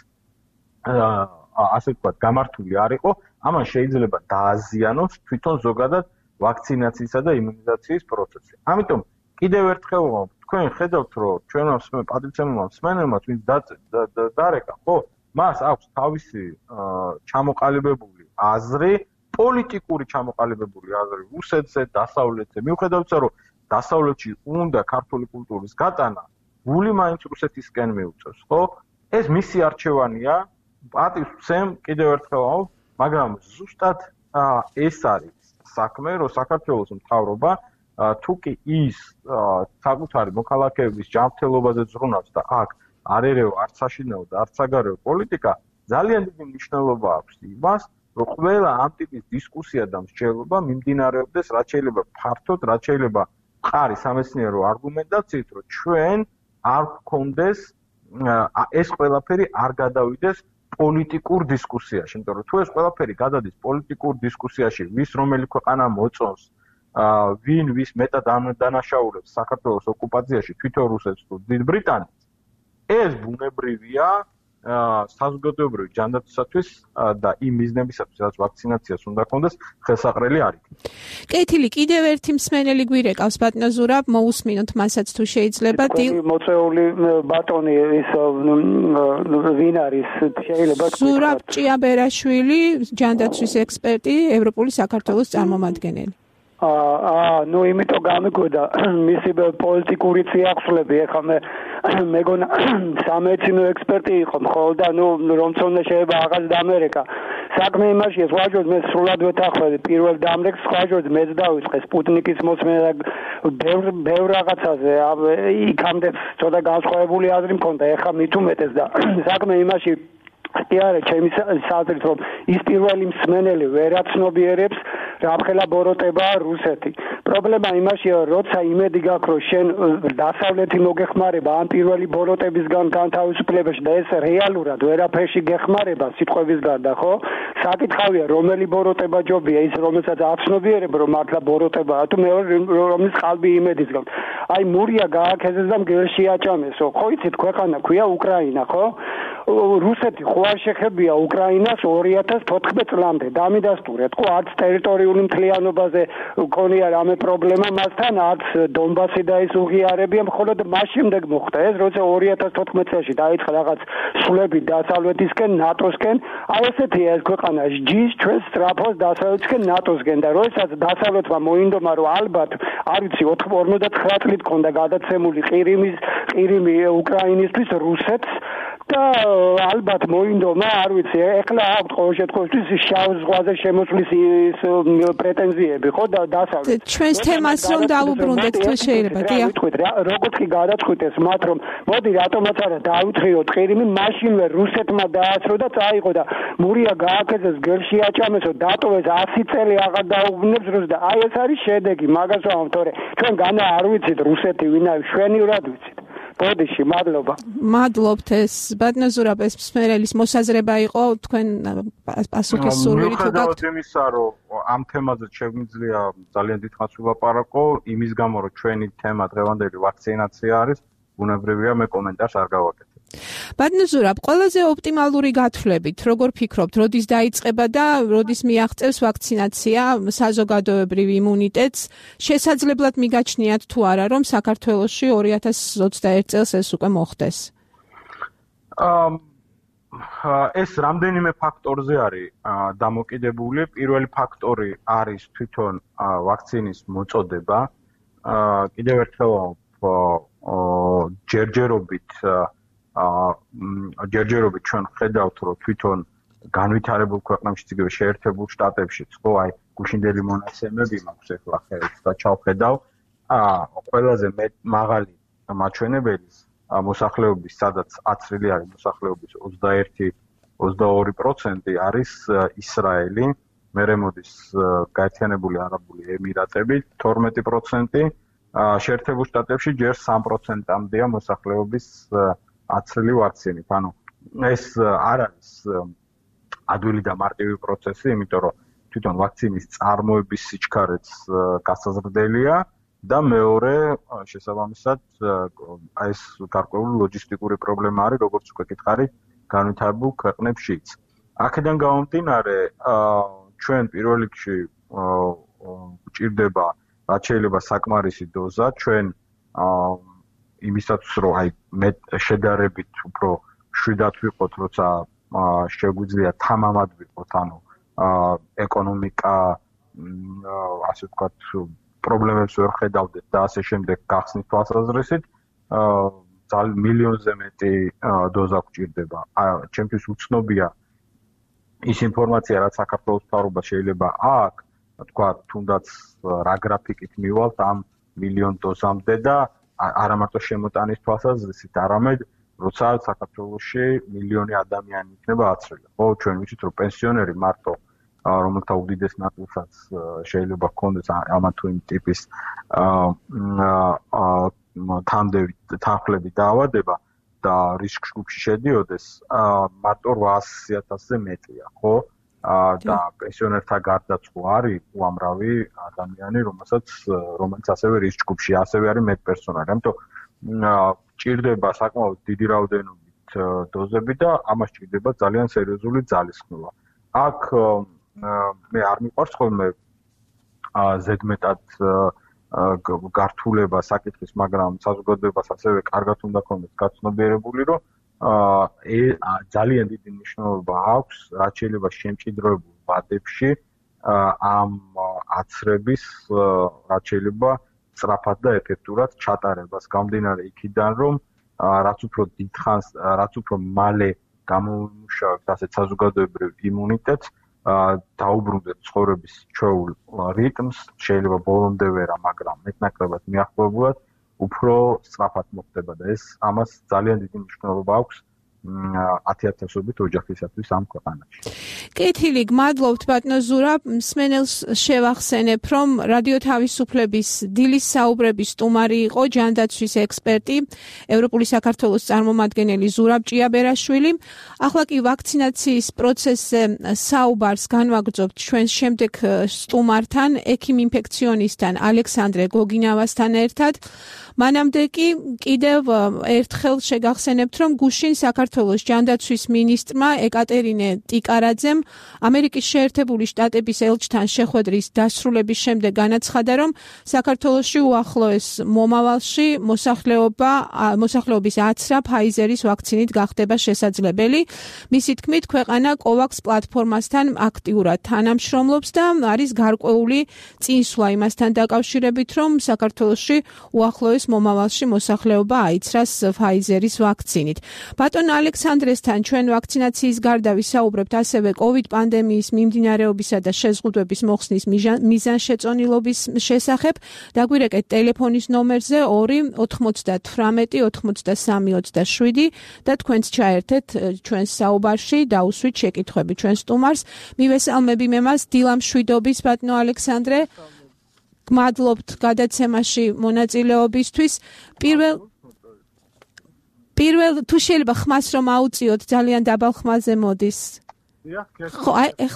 ასე ვთქვათ, გამართული არ იყო, ამან შეიძლება დააზიანოს თვითონ ზოგადად ვაქცინაციისა და იმუნიზაციის პროცესი. ამიტომ კიდევ ერთხელ თქვენ ხედავთ, რომ ჩვენმა პატრიცემულმა მსმენელმა ვინც დარეკა, ხო, მას აქვს თავისი ჩამოყალიბებული აზრი, პოლიტიკური ჩამოყალიბებული აზრი რუსეთზე, დასავლეთზე. მიუხედავად იმისა, რომ დასავლეთში უნდა ქართული კულტურის გატანა, გული მაინც რუსეთისკენ მიუწევს, ხო? ეს მისი არჩევანია, პატივს ვცემ კიდევ ერთხელ, მაგრამ ზუსტად ეს არის საქმე, რომ საქართველოს მთავრობა თუ კი ის საკუთარი მოქალაქეების ჯანმრთელობაზე ზრუნავს და აქ არ ერევა არც საშინაო და არც საგარეო პოლიტიკა, ძალიან დიდი მნიშვნელობა აქვს იმას, რომ ყველა ამ ტიპის დისკუსია და მსჯელობა მიმდინარეობდეს რაც შეიძლება ფართოდ, რაც შეიძლება მყარი სამეცნიერო არგუმენტაციით, რომ ჩვენ არ გქონდეს ეს ყველაფერი არ გადავიდეს პოლიტიკურ დისკუსიაში, იმიტომ რომ თუ ეს ყველაფერი გადადის პოლიტიკურ დისკუსიაში, ვის რომელი ქვეყანა მოწონს, ვინ ვის მეტად დანაშაულებს საქართველოს ოკუპაციაში, თვითონ რუსეთს თუ დიდ ბრიტანეთს, ეს ბუნებრივია საზოგადოებრივი ჯანდაცვისათვის და იმ მიზნებისათვის, რაც ვაქცინაციას უნდა ქონდეს, ხელსაყრელი არ იქნება. კეთილი, კიდევ ერთი მსმენელი გვირეკავს, ბატონო ზურაბ, მოусმინოთ მასაც თუ შეიძლება. მოწეული ბატონი ის ვინ არის, შეიძლება ზურაბ ჭიაბერაშვილი, ჯანდაცვის ექსპერტი, ევროპული საქართველოს წარმომადგენელი. ნუ იმიტომ გამიგოდა მისი პოლიტიკური წიაღსვლები, ეხლა მეგონა სამეცნიერო ექსპერტი იყო მხოლოდ და ნუ რომ თქონდა შეიძლება აღარ დამერეკა. საქმე იმაშია, ვაჟოდ მე სრულად ვეთახვედი პირველ დამრეკს, ვაჟოდ მეც დავიწყე სპუტნიკის მოსმენა ბევრ რაღაცაზე, იქამდე ცოტა განსხვავებული აზრი მქონდა, ეხლა მით უმეტეს და საქმე იმაში არა, ჩემი საზრით რომ ის პირველი მსმენელი ვერ აცნობიერებს რამხელა ბოროტებაა რუსეთი. პრობლემა იმაშია, როცა იმედი გაქვს, რომ შენ დასავლეთი მოგეხმარება ამ პირველი ბოროტებისგან განთავისუფლებაში და ეს რეალურად ვერაფერში გეხმარება სიტყვების გარდა, ხო? საკითხავია, რომელი ბოროტება ჯობია, ის რომელსაც აცნობიერებ, რომ მართლა ბოროტებაა, თუ მეორე რომლის ყალბი იმედისგან. აი მურია გააქეზეს და მგელში აჭამესო. ხო იცით, ქვეყანა ქვია უკრაინა, ხო? რუსეთი ხო არ შეხებია უკრაინას 2014 წლამდე დამიდასტურეთ, ხო არც ტერიტორიული მთლიანობაზე ქონია რამე პრობლემა მასთან, არც დონბასი და ის უღიარებია, მხოლოდ მას შემდეგ მოხდა ეს, როცა 2014 წელს დაიწყო რაღაც სულები დასავლეთისკენ, ნატოსკენ, აი ესეთია ეს ქვეყანა, ჯის ჩვენ სტრაფოს დასავლეთისკენ ნატოსკენ და როდესაც დასავლეთმა მოინდომა, რომ ალბათ არ ვიცი 59 წლით ქონდა გადაცემული ყირიმი უკრაინისთვის რუსეთს და ალბათ მოინდომა, არ ვიცი, ეხლა აქვს ყოველ შემთხვევაში შავ ზღვაზე შემოსვლის პრეტენზიები, ხო და დასავლეთ. ჩვენს თემას რომ დავუბრუნდეთ, თუ შეიძლება, დიახ. როგორც კი გადაწყვიტეს მათ, რომ მოდი რატომაც არა დავითხრიოთ ყირიმი, მაშინვე რუსეთმა დაასრო და წაიღო და მურია გააქეზეს, გელში აჭამესო, დატოვეს 100 წელი აღარ დაუბრუნებს რუსს და აი ეს არის შედეგი, მაგას ვამბობ, თორე ჩვენ განა არ ვიცით რუსეთი ვინ არის, შვენივრად ვიცით. ბოდიში, მადლობა. მადლობთ ეს ბატონო ზურაბ, ეს მსმენელის მოსაზრება იყო, თქვენ პასუხის სურვილი თუ გაქვთ? იმისა, რომ ამ თემაზე შეგვიძლია ძალიან დიდხანს ვილაპარაკო, იმის გამო, რომ ჩვენი თემა დღევანდელი ვაქცინაცია არის, ბუნებრივია მე კომენტარს არ გავაკეთებ. ბატონო ზურაბ, ყველაზე ოპტიმალური გათვლებით, როგორ ფიქრობთ, როდის დაიწყება და როდის მიაღწევს ვაქცინაცია საზოგადოებრივ იმუნიტეტს? შესაძლებლად მიგაჩნიათ თუ არა, რომ საქართველოში 2021 წელს ეს უკვე მოხდეს? ეს რამდენიმე ფაქტორზე არის დამოკიდებული. პირველი ფაქტორი არის თვითონ ვაქცინის მოწოდება. კიდევ ერთხელ ჯერჯერობით ჩვენ ხედავთ, რომ თვითონ განვითარებულ ქვეყნებშიც, იგივე შეერთებულ შტატებშიც, ხო, აი გუშინდელი მონაცემები მაქვს ახლა ხელს და ჩავხედავ, ყველაზე მაღალი მაჩვენებელი მოსახლეობის, სადაც აცრილი არის მოსახლეობის 21-22% არის ისრაელი, მერე მოდის გაერთიანებული არაბული ემირატები 12%, შეერთებულ შტატებში ჯერ 3%-მდეა მოსახლეობის აცრილი ვაქცინით. ანუ ეს არ არის ადვილი და მარტივი პროცესი, იმიტომ რომ თვითონ ვაქცინის წარმოების სიჩქარეც გასაზრდელია და მეორე შესაბამისად აი ეს გარკვეული ლოჯისტიკური პრობლემა არის, როგორც უკვე გითხარი, განვითარებულ ქვეყნებშიც. აქედან გამომდინარე, ჩვენ პირველ რიგში გვჭირდება რაც შეიძლება საკმარისი დოზა, ჩვენ იმისათვის რომ აი მე შედარებით უფრო შვიდად ვიყოთ, როცა შეგვიძლია თამამად ვიყოთ, ანუ ეკონომიკა ასე ვთქვათ პრობლემებს ვერ ხედავდეთ და ასე შემდეგ გახსნით თვალსაზრისით, მილიონზე მეტი დოზა გვჭირდება. ჩემთვის უცნობია ის ინფორმაცია, რაც საქართველოს მთავრობას შეიძლება აქვს, თქვა თუნდაც რა გრაფიკით მივალთ ამ მილიონ დოზამდე და არა მარტო შემოტანის თვალსაზრისით, არამედ როცა საქართველოში მილიონი ადამიანი იქნება აცრელი. ხო, ჩვენ ვიცით, რომ პენსიონერი მარტო რომელთა უდიდეს ნაწილსაც შეიძლება ჰქონდეს ამა თუ იმ ტიპის თანხლები დაავადება და რისკ ჯგუფში შედიოდეს, მარტო 800,000-ზე მეტია, ხო? და პენსიონერთა გარდაც ხო არის უამრავი ადამიანი, რომელიც ასევე რისკ ჯგუფში, ასევე არის მეტპერსონალი. ამიტომ ჭირდება საკმაოდ დიდი რაოდენობით დოზები და ამას ჭირდება ძალიან სერიოზული ძალისხმევა. აქ მე არ მიყვარს ხოლმე ზედმეტად გართულება საკითხის, მაგრამ საზოგადოებას ასევე კარგად უნდა ქონდეს გაცნობიერებული, რომ ძალიან დიდი მნიშვნელობა აქვს, რაც შეიძლება შემჭიდროებულ ვადებში ამ აცრების, რაც შეიძლება სწრაფად და ეფექტურად ჩატარებას. გამომდინარე იქიდან, რომ რაც უფრო დიდხანს, რაც უფრო მალე გამომუშავებთ ასეთ საზოგადოებრივ იმუნიტეტს, დაუბრუნდეთ ცხოვრების ჩვეულ რიტმს, შეიძლება ბოლომდე ვერა, მაგრამ მეტნაკლებად მიახლოებულად უფრო სწრაფად მოხდება და ეს ამას ძალიან დიდი მნიშვნელობა აქვს 10,000-ობით ოჯახისათვის ამ ქვეყანაში. კეთილი, გმადლობთ ბატონო ზურაბ, მსმენელს შევახსენებ, რომ რადიო თავისუფლების დილის საუბრების სტუმარი იყო ჯანდაცვის ექსპერტი, ევროპული საქართველოს წარმომადგენელი ზურაბ ჭიაბერაშვილი. ახლა კი ვაქცინაციის პროცესზე საუბარს განვაგრძობთ ჩვენს შემდეგ სტუმართან, ექიმ ინფექციონისტთან ალექსანდრე გოგინავასთან ერთად. მანამდე კი კიდევ ერთხელ შეგახსენებთ, რომ გუშინ საქართველოს ჯანდაცვის მინისტრმა ეკატერინე ტიკარაძემ ამერიკის შეერთებული შტატების ელჩთან შეხვედრის დასრულების შემდეგ განაცხადა, რომ საქართველოში უახლოეს მომავალში მოსახლეობის აცრა ფაიზერის ვაქცინით გახდება შესაძლებელი. მისი თქმით, ქვეყანა COVAX პლატფორმასთან აქტიურად თანამშრომლობს და არის გარკვეული წინსვლა იმასთან დაკავშირებით, რომ საქართველოში უახლოეს მომავალში მოსახლეობა აიცრას ფაიზერის ვაქცინით. ბატონ ალექსანდრესთან ჩვენ ვაქცინაციის გარდა ვისაუბრებთ ასევე COVID პანდემიის მიმდინარეობისა და შეზღუდვების მოხსნის მიზანშეწონილობის შესახებ. დაგვირეკეთ ტელეფონის ნომერზე 2-98-93-27 და თქვენც ჩაერთეთ ჩვენს საუბარში, დაუსვით შეკითხვები ჩვენ სტუმარს. მივესალმები მე მას დილამშვიდობის ბატონო ალექსანდრე. გმადლობთ გადაცემაში მონაწილეობისთვის. პირველ თუ შეიძლება ხმას რომ აუწიოთ, ძალიან დაბალ ხმაზე მოდის. ხო,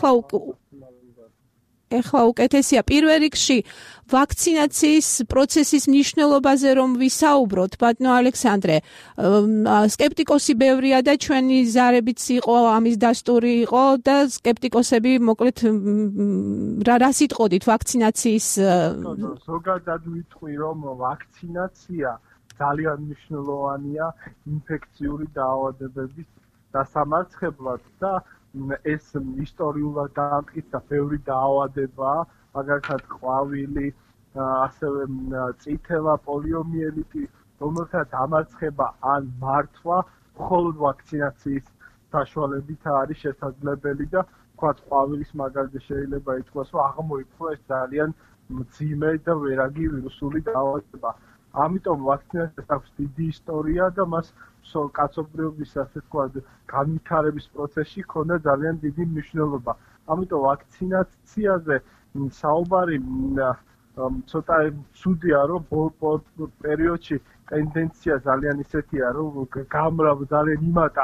ეხლა უკეთესია. პირველ რიგში ვაქცინაციის პროცესის მნიშვნელობაზე რომ ვისაუბროთ, ბატონო ალექსანდრე, სკეპტიკოსი ბევრია და ჩვენი ზარებიც იყო, ამის დასტური იყო და სკეპტიკოსები მოკლედ რა სიტყოდით ვაქცინაციის ზოგადად ვიტყვი, რომ ვაქცინაცია ძალიან მნიშვნელოვანია ინფექციური დაავადებების დასამარცხებლად და ეს ისტორიულად დამტკიცა ბევრი დაავადება, მაგალითად ყვავილი, ასევე წითელა, პოლიომიელიტი, რომელთა დამარცხება ან მართვა მხოლოდ ვაქცინაციის საშუალებით არის შესაძლებელი და თქვათ ყვავილის მაგალითად შეიძლება ითქვას, რომ აღმოიფხვა ეს ძალიან მძიმე და ვერაგი ვირუსული დაავადება. ამიტომ ვაქცინაციას აქვს დიდი ისტორია და მას კაცობრიობის ასე ვთქვათ განვითარების პროცესში ჰქონდა ძალიან დიდი მნიშვნელობა. ამიტომ ვაქცინაციაზე საუბარი ცოტა ცუდია, რომ პერიოდში ტენდენცია ძალიან ისეთია, რომ ძალიან იმატა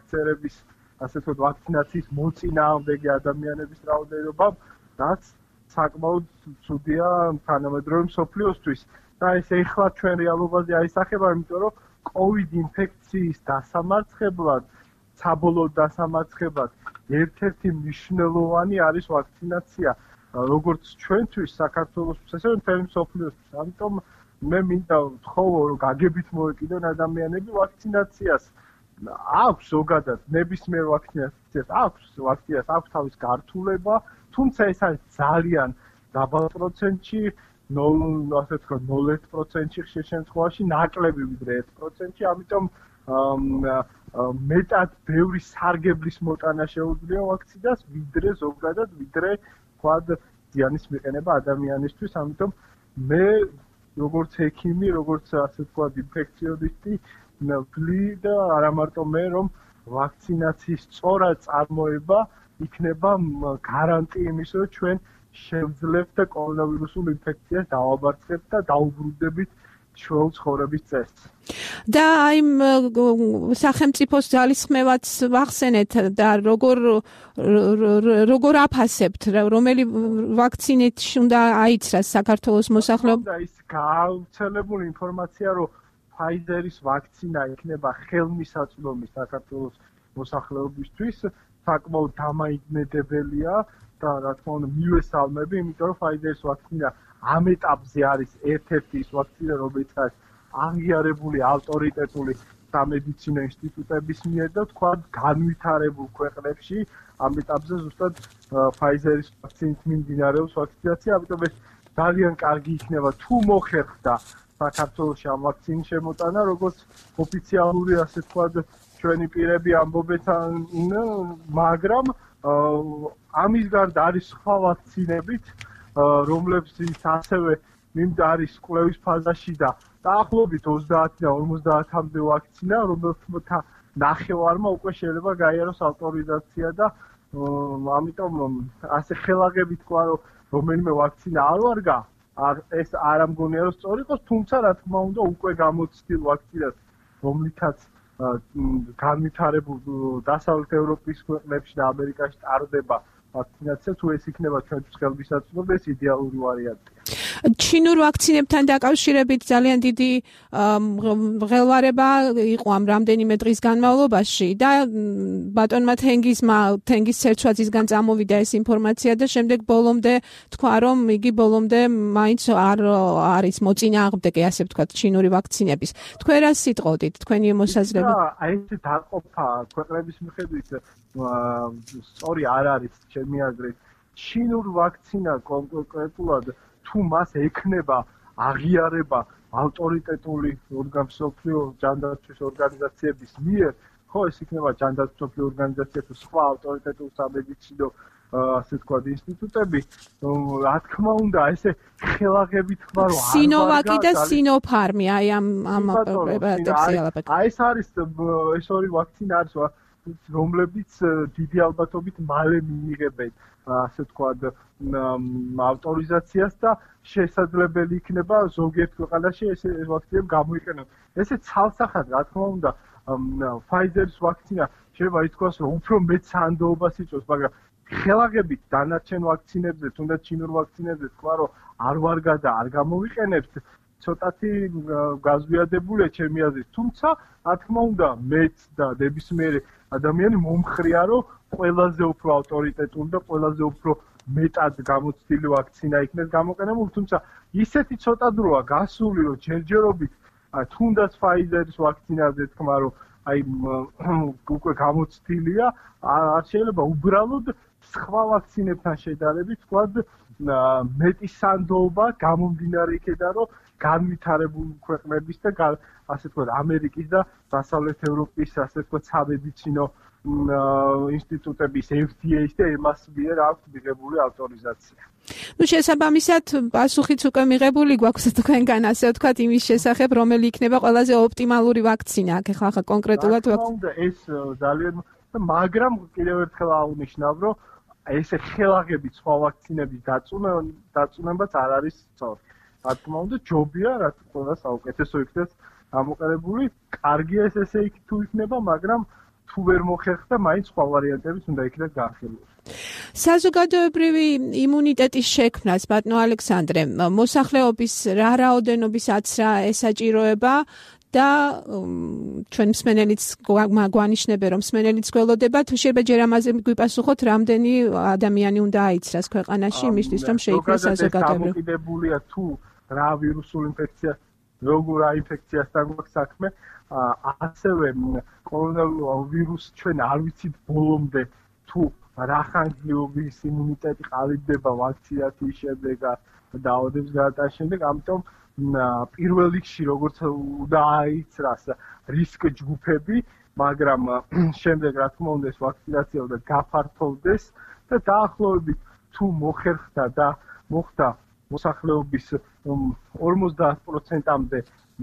ანტივაქცინების ასე ვთქვათ ვაქცინაციის მოწინააღმდეგე ადამიანების რაოდენობა, რაც საკმაოდ ცუდია თანამედროვე მსოფლიოსთვის და ეს ეხლა ჩვენ რეალობაზე აისახება, იმიტომ რომ COVID ინფექციის დასამარცხებლად, საბოლოო დასამარცხებლად ერთ-ერთი მნიშვნელოვანი არის ვაქცინაცია, როგორც ჩვენთვის საქართველოსთვის, ასევე მთელი მსოფლიოსთვის. ამიტომ მე მინდა ვთხოვო, რომ გაგებით მოეკიდონ ადამიანები ვაქცინაციას. აქვს ზოგადად ნებისმიერ ვაქცინაციას აქვს თავის გართულება, თუმცა ეს არის ძალიან დაბალ პროცენტში, 0.01%-ში ხშირ შემთხვევაში ნაკლები ვიდრე 1%-ში, ამიტომ მეტად ბევრი სარგებლის მოტანა შეუძლია ვაქცინას, ვიდრე თქვა ზიანის მიყენება ადამიანისთვის, ამიტომ მე როგორც ექიმი, როგორც ასე თქვა ინფექციონისტი ვთვლი და არა მარტო მე, რომ ვაქცინაციის სწორად წარმოება იქნება გარანტი იმისა, რომ ჩვენ შევძლებთ და კორონავირუსულ ინფექციას დავაბარცხებთ და დაუბრუნდებით ჩვეულ ცხოვრების წესს. და აი სახელმწიფოს ძალისხმევაც ვახსენეთ და როგორ აფასებთ, რომელი ვაქცინით უნდა აიცრას საქართველოს მოსახლეობა? ის გავრცელებული ინფორმაცია, რომ Pfizer-ის ვაქცინა იქნება ხელმისაწვდომი საქართველოს მოსახლეობისთვის, საკმაოდ დამაიგნებელია და რა თქმა უნდა მივესალმები, იმიტომ რომ Pfizer-ის ვაქცინა ამ ეტაპზე არის ერთ-ერთი ის ვაქცინა, რომელიც არის აღიარებული ავტორიტეტული სამედიცინო ინსტიტუტების მიერ და თქვა განვითარებულ ქვეყნებში ამ ეტაპზე ზუსტად Pfizer-ის ვაქცინით მიმდინარეობს ვაქცინაცია, ამიტომ ეს ძალიან კარგი იქნება თუ მოხერხდა საქართველოში ამ ვაქცინის შემოტანა, როგორც ოფიციალური ასე თქვა ჩვენი პირები ამბობენ, მაგრამ ამის გარდა არის სხვა ვაქცინებით, რომლებიც ასევე მინდა არის კვლევის ფაზაში და დაახლოებით 30 და 50-მდე ვაქცინა, რომელთა ნახევარმა უკვე შეიძლება გაიაროს ავტორიზაცია და ამიტომ ასე ხელაღებით თქვა, რომ რომელიმე ვაქცინა არ ვარგა, ეს არ ამგონია რომ სწორი იყოს, თუმცა რა თქმა უნდა უკვე გამოცდილ ვაქცინას, რომლითაც განვითარებულ დასავლეთ ევროპის ქვეყნებში და ამერიკაში ტარდება ვაქცინაცია, თუ ეს იქნება ჩვენთვის ხელმისაწვდომი, ეს იდეალური ვარიანტია. ჩინურ ვაქცინებთან დაკავშირებით ძალიან დიდი მღელვარება იყო ამ რამდენიმე დღის განმავლობაში და ბატონმა თენგის ცერცვაძისგან წამოვიდა ეს ინფორმაცია და შემდეგ ბოლომდე თქვა, რომ იგი ბოლომდე მაინც არ არის მოწინააღმდეგე, ასე ვთქვათ, ჩინური ვაქცინების. თქვენ რა სიტყოდით, თქვენი მოსაზრება? აი ეს დაყოფა ქვეყნების მიხედვით სწორი არ არის ჩემი აზრით. ჩინურ ვაქცინა კონკრეტულად თუ მას ექნება აღიარება ავტორიტეტული მსოფლიო ჯანდაცვის ორგანიზაციების მიერ, ხო ეს იქნება ჯანდაცვის მსოფლიო ორგანიზაცია თუ სხვა ავტორიტეტული სამედიცინო ასე ვთქვათ ინსტიტუტები, რა თქმა უნდა, ესე ხელაღებით ხმა რომ სინოვაკი და სინოფარმი, აი ამ პრეპარატებზე ალაპაკ. აი ეს არის ეს ორი ვაქცინა არის რომლებიც დიდი ალბათობით მალე მიიღებენ ასე ვთქვათ ავტორიზაციას და შესაძლებელი იქნება ზოგიერთ ქვეყანაში ეს ვაქცინები გამოიყენონ. ესე ცალსახად რა თქმა უნდა Pfizer-ის ვაქცინა შეიძლება ითქვას რომ უფრო მეტ სანდოობას იწვევს, მაგრამ ხელაღებით დანარჩენ ვაქცინებზე, თუნდაც ჩინურ ვაქცინებზე თქვა რომ არ ვარგა და არ გამოვიყენებთ, ცოტათი გაზვიადებულია ჩემი აზრით. თუმცა რა თქმა უნდა მეც და ნებისმიერი ადამიანი მომხრია რომ ყველაზე უფრო ავტორიტეტული და ყველაზე უფრო მეტად გამოცდილი ვაქცინა იქნეს გამოყენებული, თუმცა ისეთი ცოტა დროა გასული რომ ჯერჯერობით თუნდაც Pfizer-ის ვაქცინაზე თქვა რომ აი უკვე გამოცდილია, არ შეიძლება უბრალოდ სხვა ვაქცინებთან შედარებით თქვა მეტი სანდოობა გამომდინარე იქედან რომ განვითარებული ქვეყნების და ასე ვთქვათ ამერიკის და დასავლეთ ევროპის ასე ვთქვათ სამედიცინო ინსტიტუტების FDA-ის და EMA-ის მიერ აქვს მიღებული ავტორიზაცია. ნუ შესაბამისად პასუხიც უკვე მიღებული გვაქვს თქვენგან, ასე ვთქვათ, იმის შესახებ, რომელი იქნება ყველაზე ოპტიმალური ვაქცინა. ახლა კონკრეტულად ეს ძალიან, მაგრამ კიდევ ერთხელ აღნიშნავ, რომ ესე ხელაღებით სხვა ვაქცინების დაწუნებაც არ არის სწორი. რა თქმა უნდა, ჯობია, რა თქმა უნდა, საუკეთესო იქნეს გამოყენებული. კარგია ეს ესე თუ იქნება, მაგრამ თუ ვერ მოხერხდა, მაინც სხვა ვარიანტებიც უნდა იქნეს განხილული. საზოგადოებრივი იმუნიტეტის შექმნას, ბატონო ალექსანდრე, მოსახლეობის რა რაოდენობის აცრა ესაჭიროება და ჩვენ მსმენელიც გვანიშნებენ, რომ მსმენელიც გველოდებათ, შეიძლება ჯერ ამაზე გვიპასუხოთ, რამდენი ადამიანი უნდა აიცრას ქვეყანაში იმისთვის, რომ შეიქმნას საზოგადოებრივი. დამოკიდებულია თუ რა ვირუსულ ინფექცია, როგორ ინფექციასთან გვაქვს საქმე, ასევე კორონავირუსი ჩვენ არ ვიცით ბოლომდე თუ რა ხანგრძლივობის იმუნიტეტი ყალიბდება ვაქცინაციის შემდეგ და დაავადების გადატანის შემდეგ, ამიტომ პირველ რიგში როგორც უნდა აიცრას რისკ ჯგუფები, მაგრამ შემდეგ რა თქმა უნდა ეს ვაქცინაცია უნდა გაფართოვდეს და დაახლოებით თუ მოხერხდა და მოხდა მოსახლეობის 50%-მდე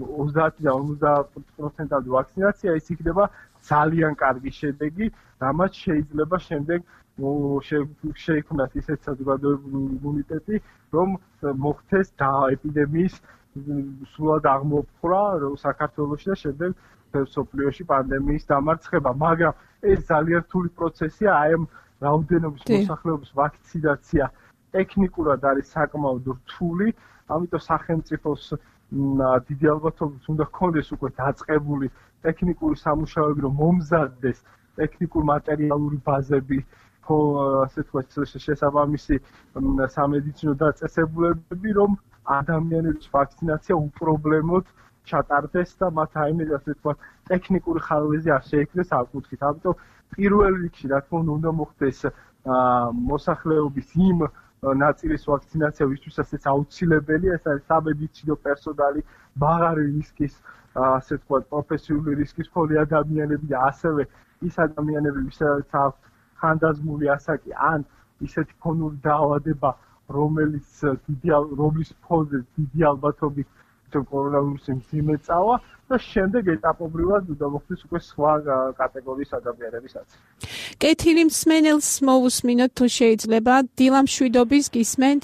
30-50%-მდე ვაქცინაცია, ის იქნება ძალიან კარგი შედეგი, რამაც შეიძლება შემდეგ შეიქმნას ისეთ საზოგადოებრივი იმუნიტეტი, რომ მოხდეს ეპიდემიის სრულად აღმოფხვრა საქართველოში და შემდეგ მსოფლიოში პანდემიის დამარცხება, მაგრამ ეს ძალიან რთული პროცესია, აი ამ რაოდენობის მოსახლეობის ვაქცინაცია ტექნიკურად არის საკმაოდ რთული, ამიტომ სახელმწიფოს დიდი ალბათობით უნდა ჰქონდეს უკვე დაწყებული ტექნიკური სამუშაოები, რომ მომზადდეს ტექნიკურ მატერიალური ბაზები, ასე თქვა, შესაბამისი სამედიცინო დაწესებულებები, რომ ადამიანების ვაქცინაცია უპრობლემოდ ჩატარდეს და მათ აიმედ ასე თქვა ტექნიკური ხარვეზე არ შეექმნეს აკუთხით. ამიტომ პირველ რიგში რა თქმა უნდა მოხდეს მოსახლეობის იმ ნაწილის ვაქცინაცია, ვისთვის ასეც აუცილებელია, ეს არის სამედიცინო პერსონალი, მაღალი რისკის, ასე თქვა, პროფესიული რისკის მქონე ადამიანები და ასევე ის ადამიანები, ვისაც აქვთ ხანდაზმული ასაკი ან ისეთი ქონური დაავადება, რომლის ფონზე დიდი ალბათობით კორონავირუსი მძიმე წავა და შემდეგ ეტაპობრივად უნდა მოხდეს უკვე სხვა კატეგორიის ადამიანებისაც. კეთილი მსმენელს მოусმინოთ თუ შეიძლება, დილამშვიდობის გისმენთ?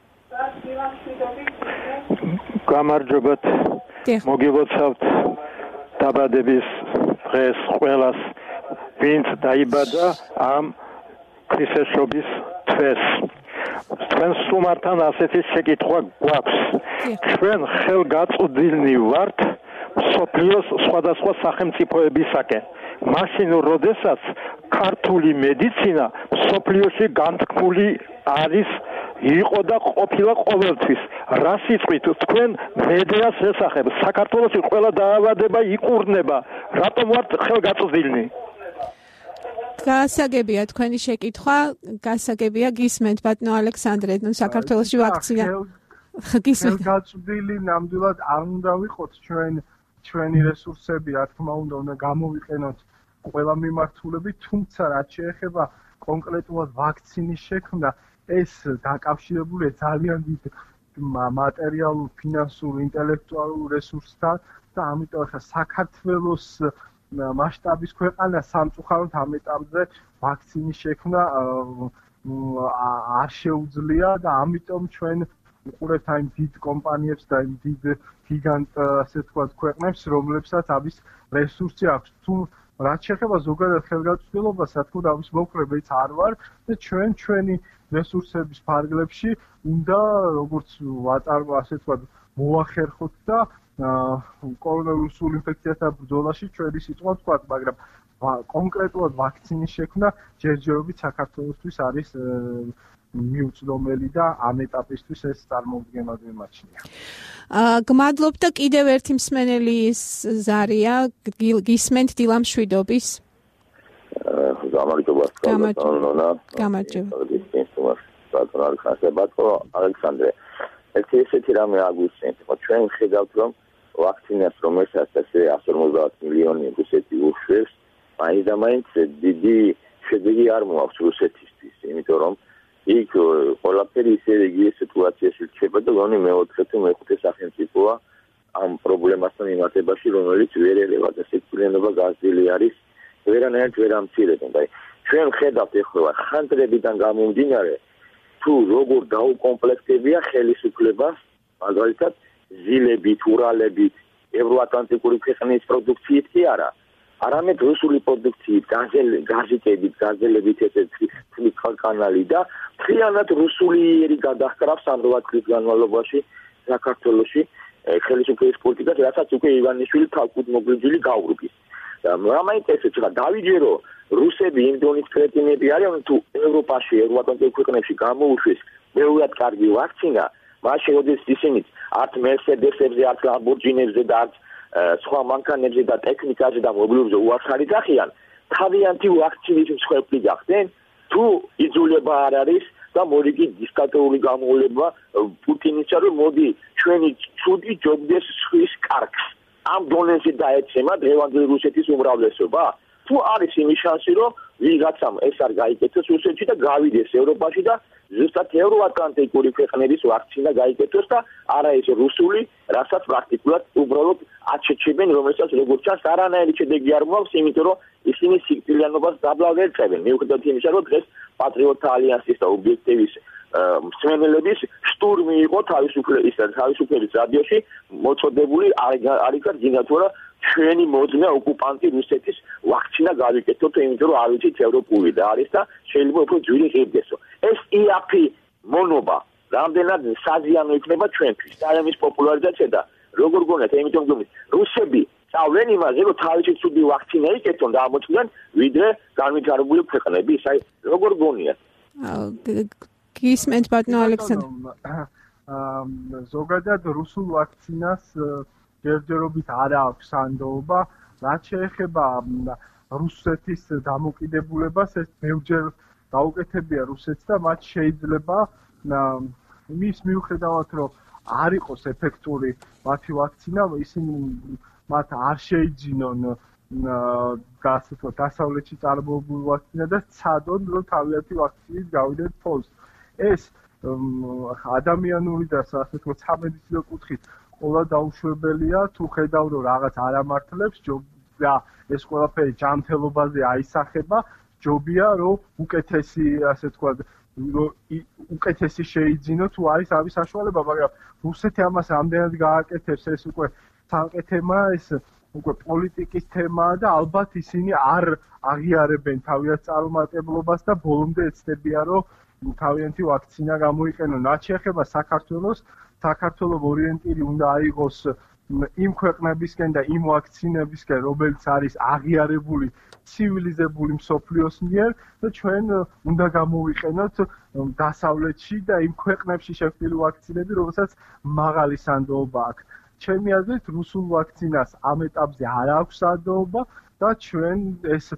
გამარჯობათ. მოგილოცავთ დაბადების დღეს ყველას, ვინც დაიბადა ამ ქრისტესობის თვეს. ჩვენ სუმართან ასეთი შეკითხვა გვაქვს. ჩვენ ხელგაწვდილი ვართ მსოფლიოს სხვადასხვა სახელმწიფოებისაკენ. მაშინ როდესაც ქართული მედიცინა მსოფლიოში განთქმული არის, იყო და ყოფილა ყოველთვის. რა სიტყვით თქვენ მედეას შესახებ საქართველოში ყველა დაავადება იყურნება, რატომ ვართ ხელგაწვდილი? გასაგებია თქვენი შეკითხვა, გასაგებია გისმენთ ბატონო ალექსანდრე, საქართველოში ვაქცინა გისმენთ. ხელგაწვდილი ნამდვილად არ უნდა ვიყოთ ჩვენი რესურსები, რა თქმა უნდა გამოვიყენოთ ყველა მიმართულებით, თუმცა რაც შეეხება კონკრეტულად ვაქცინის შექმნა, ეს დაკავშირებულია ძალიან დიდ მატერიალურ, ფინანსურ, ინტელექტუალურ რესურსთან და ამიტომ ახლა საქართველოს მასშტაბის ქვეყანა სამწუხაროდ ამ ეტაპზე ვაქცინის შექმნა არ შეუძლია და ამიტომ ჩვენ უყურებთ იმ დიდ კომპანიებს და იმ დიდ გიგანტ ასე ვთქვათ ქვეყნებს, რომლებსაც ამის რესურსი აქვს. თუ რაც შეეხება ზოგადად ხელგაწვდილობას, რა თქმა უნდა ამის მოკლებით არ ვარ და ჩვენი რესურსების ფარგლებში უნდა როგორც ვაწარმო ასე ვთქვათ მოახერხოთ და კორონავირუსულ ინფექციასთან ბრძოლაში ჩვენი სიტყვა ვთქვათ, მაგრამ კონკრეტულად ვაქცინის შექმნა ჯერჯერობით საქართველოსთვის არის მიუწვდომელი და ამ ეტაპისთვის ეს წარმოუდგენლად მიმაჩნია. გმადლობ და კიდევ ერთი მსმენელი ზარია, გისმენთ დილამშვიდობის. გამარჯობა. ალექსანდრე, ესეთი რამე აგვიხსენეთ, ხო ჩვენ ხედავთ რომ ვაქცინას რომელსაც ასე 150 მილიონი რუსეთი უშვებს, მაინც და მაინც დიდი შედეგი არ მოაქვს რუსეთისთვის, იმიტომ რომ იქ ყველაფერი ისე იგივე სიტუაციაში რჩება და გონი მეოთხე თუ მეხუთე სახელმწიფოა ამ პრობლემასთან მიმართებაში, რომელიც ვერ ერევა და სიკვდილიანობა გაზრდილი არის, ვერანაირად ვერ ამცირებენ. და ჩვენ ხედავთ ეხლა ხანძრებიდან გამომდინარე, თუ როგორ დაუკომპლექტებია ხელისუფლებას, მაგალითად ზილებით, ურალებით, ევროატლანტიკური ქვეყნის პროდუქციით კი არა, არამედ რუსული პროდუქციით, გაზეთებით, გაზელებით ესეთი კანალი და მთლიანად რუსულიერი გადაჰკრავს 3-8 წლის განმავლობაში საქართველოში ხელისუფლების პოლიტიკას, რასაც უკვე ივანიშვილი თავკუთმოგვიძილი გაურბის. მაინტერესებს რა დავიჯერო რუსები იმ დონის კრეტინები არიან თუ ევროპაში, ევროატლანტიკურ ქვეყნებში გამოუშვეს მეურად კარგი ვაქცინა, მაშინ როდის ისინი არც მერსედესებზე, არც ლამბორჯინებზე და არც სხვა მანქანებზე და ტექნიკაზე და მობილურებზე უარხარი დახიან, თავიანთი ვაქცინის მსხვერპლი გახდნენ, თუ იძულება არ არის და მორიგი დიქტატორული გამოვლება პუტინისა რომ მოდი ჩვენი ცუდი ჯობდეს სხვის კარგს. ამ დონეზე დაეცემა დღევანდელი რუსეთის უმრავლესობა? თუ არის იმის შანსი რომ ვიღაცამ ეს არ გაიკეთოს რუსეთში და გავიდეს ევროპაში და ზუსტად ევროატლანტიკური ქვეყნების ვაქცინა გაიკეთოს და არა ეს რუსული, რასაც პრაქტიკულად უბრალოდ აჩეჩებენ, რომელსაც როგორც ჩანს არანაირი შედეგი არ მოაქვს, იმიტომ რომ ისინი სიკვდილიანობას დაბლა ვერ წერენ. მიუხედავად იმისა, რომ დღეს პატრიოტთა ალიანსის და ობიექტივის მსმენელების შტურმი იყო თავისუფლების რადიოში მოწოდებული არიქარ გინათურა ჩვენი მოძნა ოკუპანტი რუსეთის ვაქცინა გავიკეთოთ, იმიტომ რომ არ ვიცით ევროპული და არის და შეიძლება უფრო ძვირი ღირდესო. ეს იაფი მონობა რამდენად საზიანო იქნება ჩვენთვის და ამის პოპულარიზაცია და როგორ გონიათ, იმიტომ რომ რუსები წავლენ იმაზე, რომ თავისი ცუდი ვაქცინა იკეთონ და ამოწმდნენ ვიდრე განვითარებული ქვეყნები, აი როგორ გონიათ? გისმენთ ბატონო ალექსანდრე. ზოგადად რუსულ ვაქცინას ჯერჯერობით არ აქვს სანდოობა, რაც შეეხება რუსეთის დამოკიდებულებას, ეს ბევრჯერ გაუკეთებია რუსეთს და მათ შეიძლება იმის მიუხედავად, რომ არ იყოს ეფექტური მათი ვაქცინა, ისინი მათ არ შეიძინონ დასავლეთში წარმოებული ვაქცინა და ცადონ, რომ თავიანთი ვაქცინით გავიდეთ ფონს. ეს ადამიანური და ასე ვთქვათ, სამედიცინო კუთხით ყველა დაუშვებელია, თუ ხედავ რომ რაღაც არ ამართლებს და ეს ყველაფერი ჯანმრთელობაზე აისახება, ჯობია რომ უკეთესი, ასე ვთქვათ, უკეთესი შეიძინო თუ არის ამის საშუალება, მაგრამ რუსეთი ამას რამდენად გააკეთებს, ეს უკვე სამყეთემა, ეს უკვე პოლიტიკის თემაა და ალბათ ისინი არ აღიარებენ თავიანთ წარუმატებლობას და ბოლომდე ეცდებიან რომ თავიანთი ვაქცინა გამოიყენონ. რაც შეეხება საქართველოს, საქართველოს ორიენტირი უნდა აიღოს იმ ქვეყნებისკენ და იმ ვაქცინებისკენ, რომელიც არის აღიარებული ცივილიზებული მსოფლიოს მიერ და ჩვენ უნდა გამოვიყენოთ დასავლეთში და იმ ქვეყნებში შექმნილი ვაქცინები, რომელსაც მაღალი სანდოობა აქვს. ჩემი აზრით, რუსულ ვაქცინას ამ ეტაპზე არ აქვს სანდოობა და ჩვენ ეს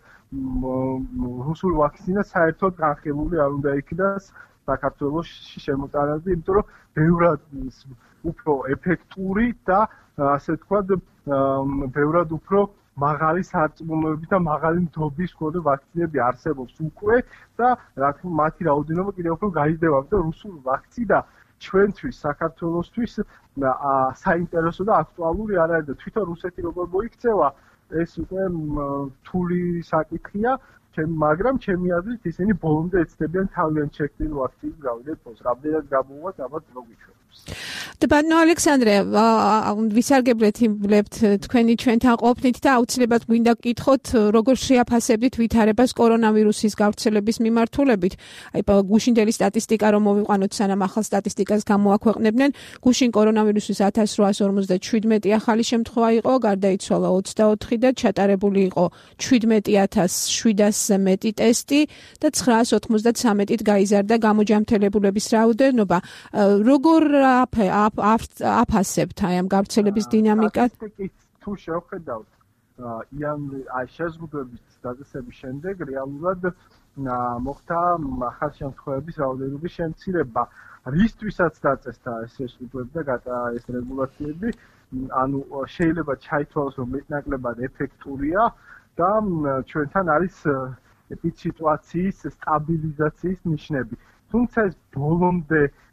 რუსულ ვაქცინა საერთოდ განხილული არ უნდა იქნას საქართველოში შემოტანაზე, იმიტომ რომ ბევრად უფრო ეფექტური და ასე ვთქვათ, ბევრად უფრო მაღალი სარწმუნოებით და მაღალი მდობის მქონე ვაქცინები არსებობს უკვე და რა თქმა უნდა მათი რაოდენობა კიდევ უფრო გაიზრდება და რუსული ვაქცინა ჩვენთვის საქართველოსთვის საინტერესო და აქტუალური არ არის და თვითონ რუსეთი როგორ მოიქცევა ეს უკვე რთული საკითხია, მაგრამ ჩემი აზრით ისინი ბოლომდე ეცდებიან თავიანთ შექმნილ ვაქცინას გავიდეთ ფონს, რამდენად გამოვათ ამას რო გიჩვენებს. ბატონო ალექსანდრე, ვისარგებლებთ თქვენი ჩვენთან ყოფნით და აუცილებლად გვინდა გკითხოთ, როგორ შეაფასებდით ვითარებას კორონავირუსის გავრცელების მიმართულებით. აი გუშინდელი სტატისტიკა რომ მოვიყვანოთ, სანამ ახალ სტატისტიკას გამოაქვეყნებდნენ, გუშინ კორონავირუსის 1817 ახალი შემთხვევა იყო, გარდაიცვალა 24 და ჩატარებული იყო 17700-ზე მეტი ტესტი და 993-ით გაიზარდა გამოჯანმრთელებულების რაოდენობა. როგორ აფასებთ აი ამ გავრცელების დინამიკას? თუ შევხედავთ შეზღუდვების დაწესების შემდეგ რეალურად მოხდა ახალ შემთხვევების რაოდენობის შემცირება. რისთვისაც დაწესდა ეს შეზღუდვები და ეს რეგულაციები, ანუ შეიძლება ჩაითვალოს, რომ მეტნაკლებად ეფექტურია და ჩვენთან არის ეპიდსიტუაციის სტაბილიზაციის ნიშნები. თუმცა ეს ბოლომდე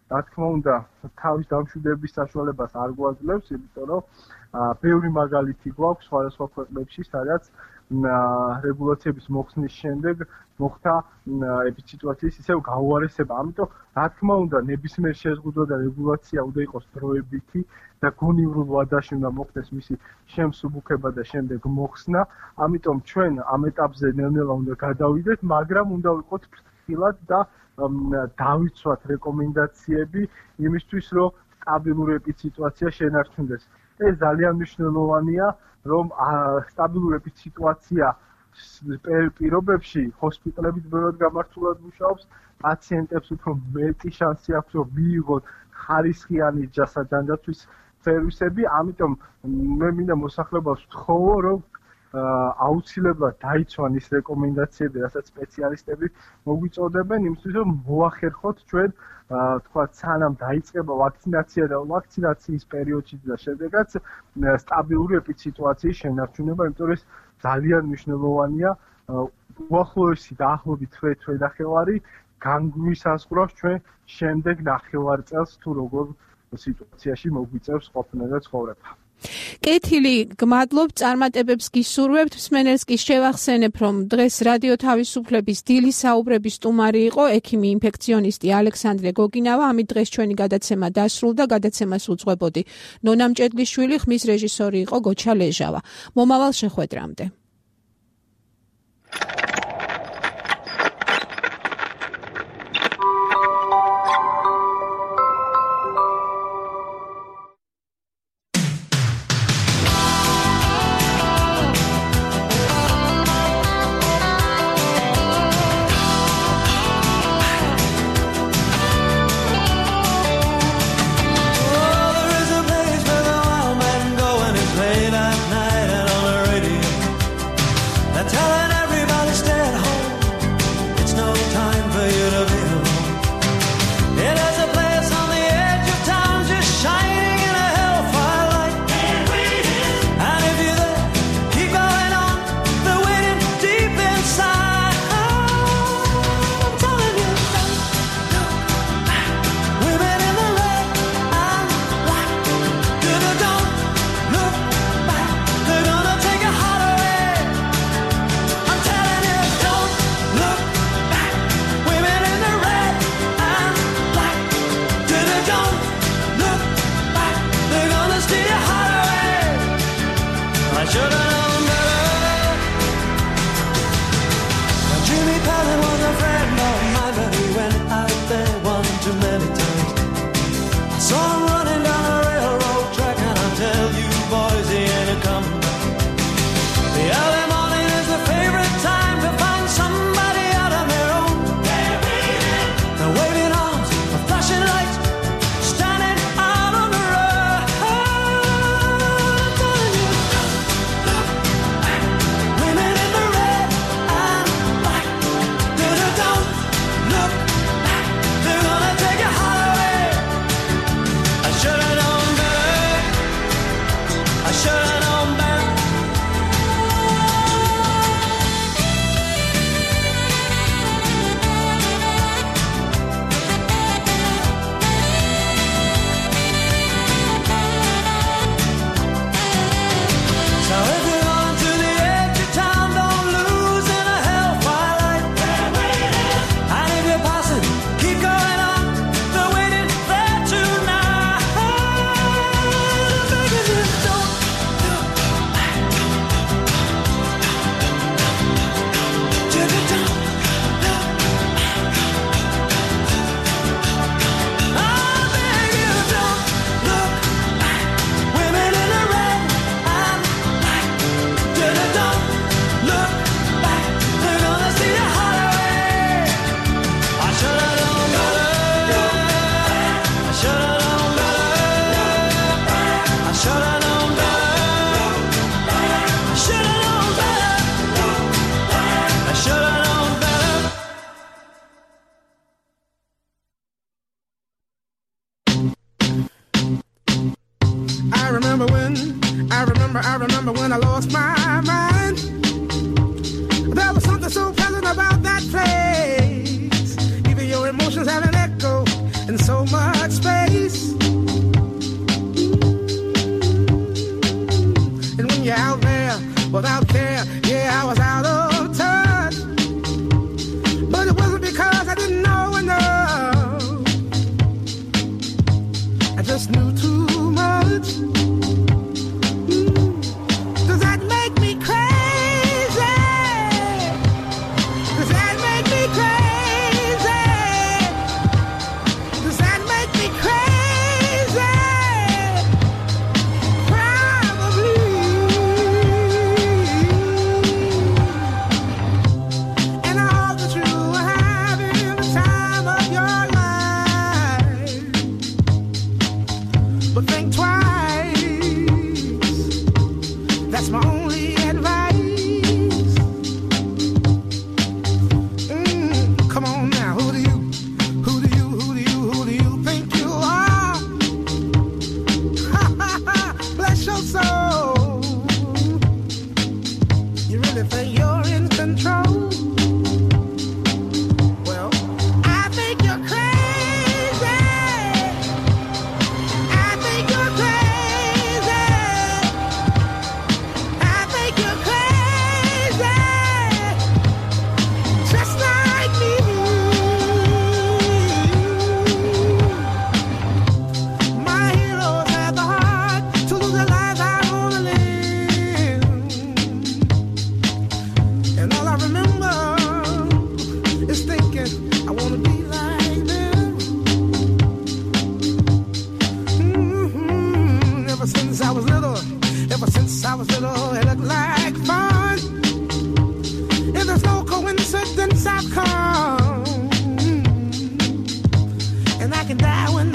რა თქმა უნდა, თავის დამშვიდების საშუალებას არ გვაძლევს, იმიტომ რომ ბევრი მაგალითი გვაქვს სხვადასხვა ქვეყნებში, სადაც რეგულაციების მოხსნის შემდეგ მოხდა ეპიდემიის ისევ გაუარესება. ამიტომ, რა თქმა უნდა, ნებისმიერ შეზღუდვა და რეგულაცია უნდა იყოს დროებითი და გონივრულ ვადაში უნდა მოხდეს მისი შემსუბუქება და შემდეგ მოხსნა. ამიტომ ჩვენ ამ ეტაპზე ნელ-ნელა უნდა გადავიდეთ, მაგრამ უნდა ვიყოთ ფრთხილად და დავიცვათ რეკომენდაციები იმისთვის, რომ სტაბილური ეპიდემია შენარჩუნდეს. ეს ძალიან მნიშვნელოვანია, რომ სტაბილური ეპიდემია პირობებში ჰოსპიტალებით ბევრად გამართულად მუშაობს, პაციენტებს უფრო მეტი შანსი აქვს, რომ მიიღონ ხარისხიანი ჯანმრთელობის სერვისები, ამიტომ მე მინდა მოსახლეობას ვთხოვო, რომ აუცილებლად დაიცვან ის რეკომენდაციები, რასაც სპეციალისტები მოგვიწოდებენ, იმისთვის რომ მოახერხოთ ჩვენ თქვა სანამ დაიწყება ვაქცინაცია და ვაქცინაციის პერიოდში და შემდეგაც სტაბილური ეპიდემიის შენარჩუნება, იმიტომ რომ ეს ძალიან მნიშვნელოვანია. უახლოესი დაახლოებით თვე-ნახევარი განგვისაზღვრავს ჩვენ შემდეგ ნახევარ წელს თუ როგორ სიტუაციაში მოგვიწევს ყოფნა და ცხოვრება. კეთილი, გმადლობ, წარმატებებს გისურვებთ. მსმენელს კი შევახსენებ, რომ დღეს რადიო თავისუფლების დილის საუბრების სტუმარი იყო ექიმი ინფექციონისტი ალექსანდრე გოგინავა. ამით დღეს ჩვენი გადაცემა დასრულდა. გადაცემას უძღვებოდი ნონა მჭედლიშვილი, ხმის რეჟისორი იყო გოჩა ლეჟავა. მომავალ შეხვედრამდე. I remember when I lost my mind. There was something so pleasant about that place. Even your emotions have an echo in so much without care. Yeah, I was out of touch, but it wasn't because I didn't know enough. I just knew too much. Does that make me crazy? Does that make me crazy? Does that make me crazy? Probably. And I hope that you are having the time of your life. But think twice. That's my only advice. Come on now, who do you think you are? Bless your soul. You really think you're in control? Well, I think you're crazy. I think you're crazy. I think you're crazy, just like me. My heroes had the heart to lose their lives out on the limb, and all I remember is thinking I want to be like them. Ever since I was little, it looked like fun. And there's no coincidence I've come. And I can die when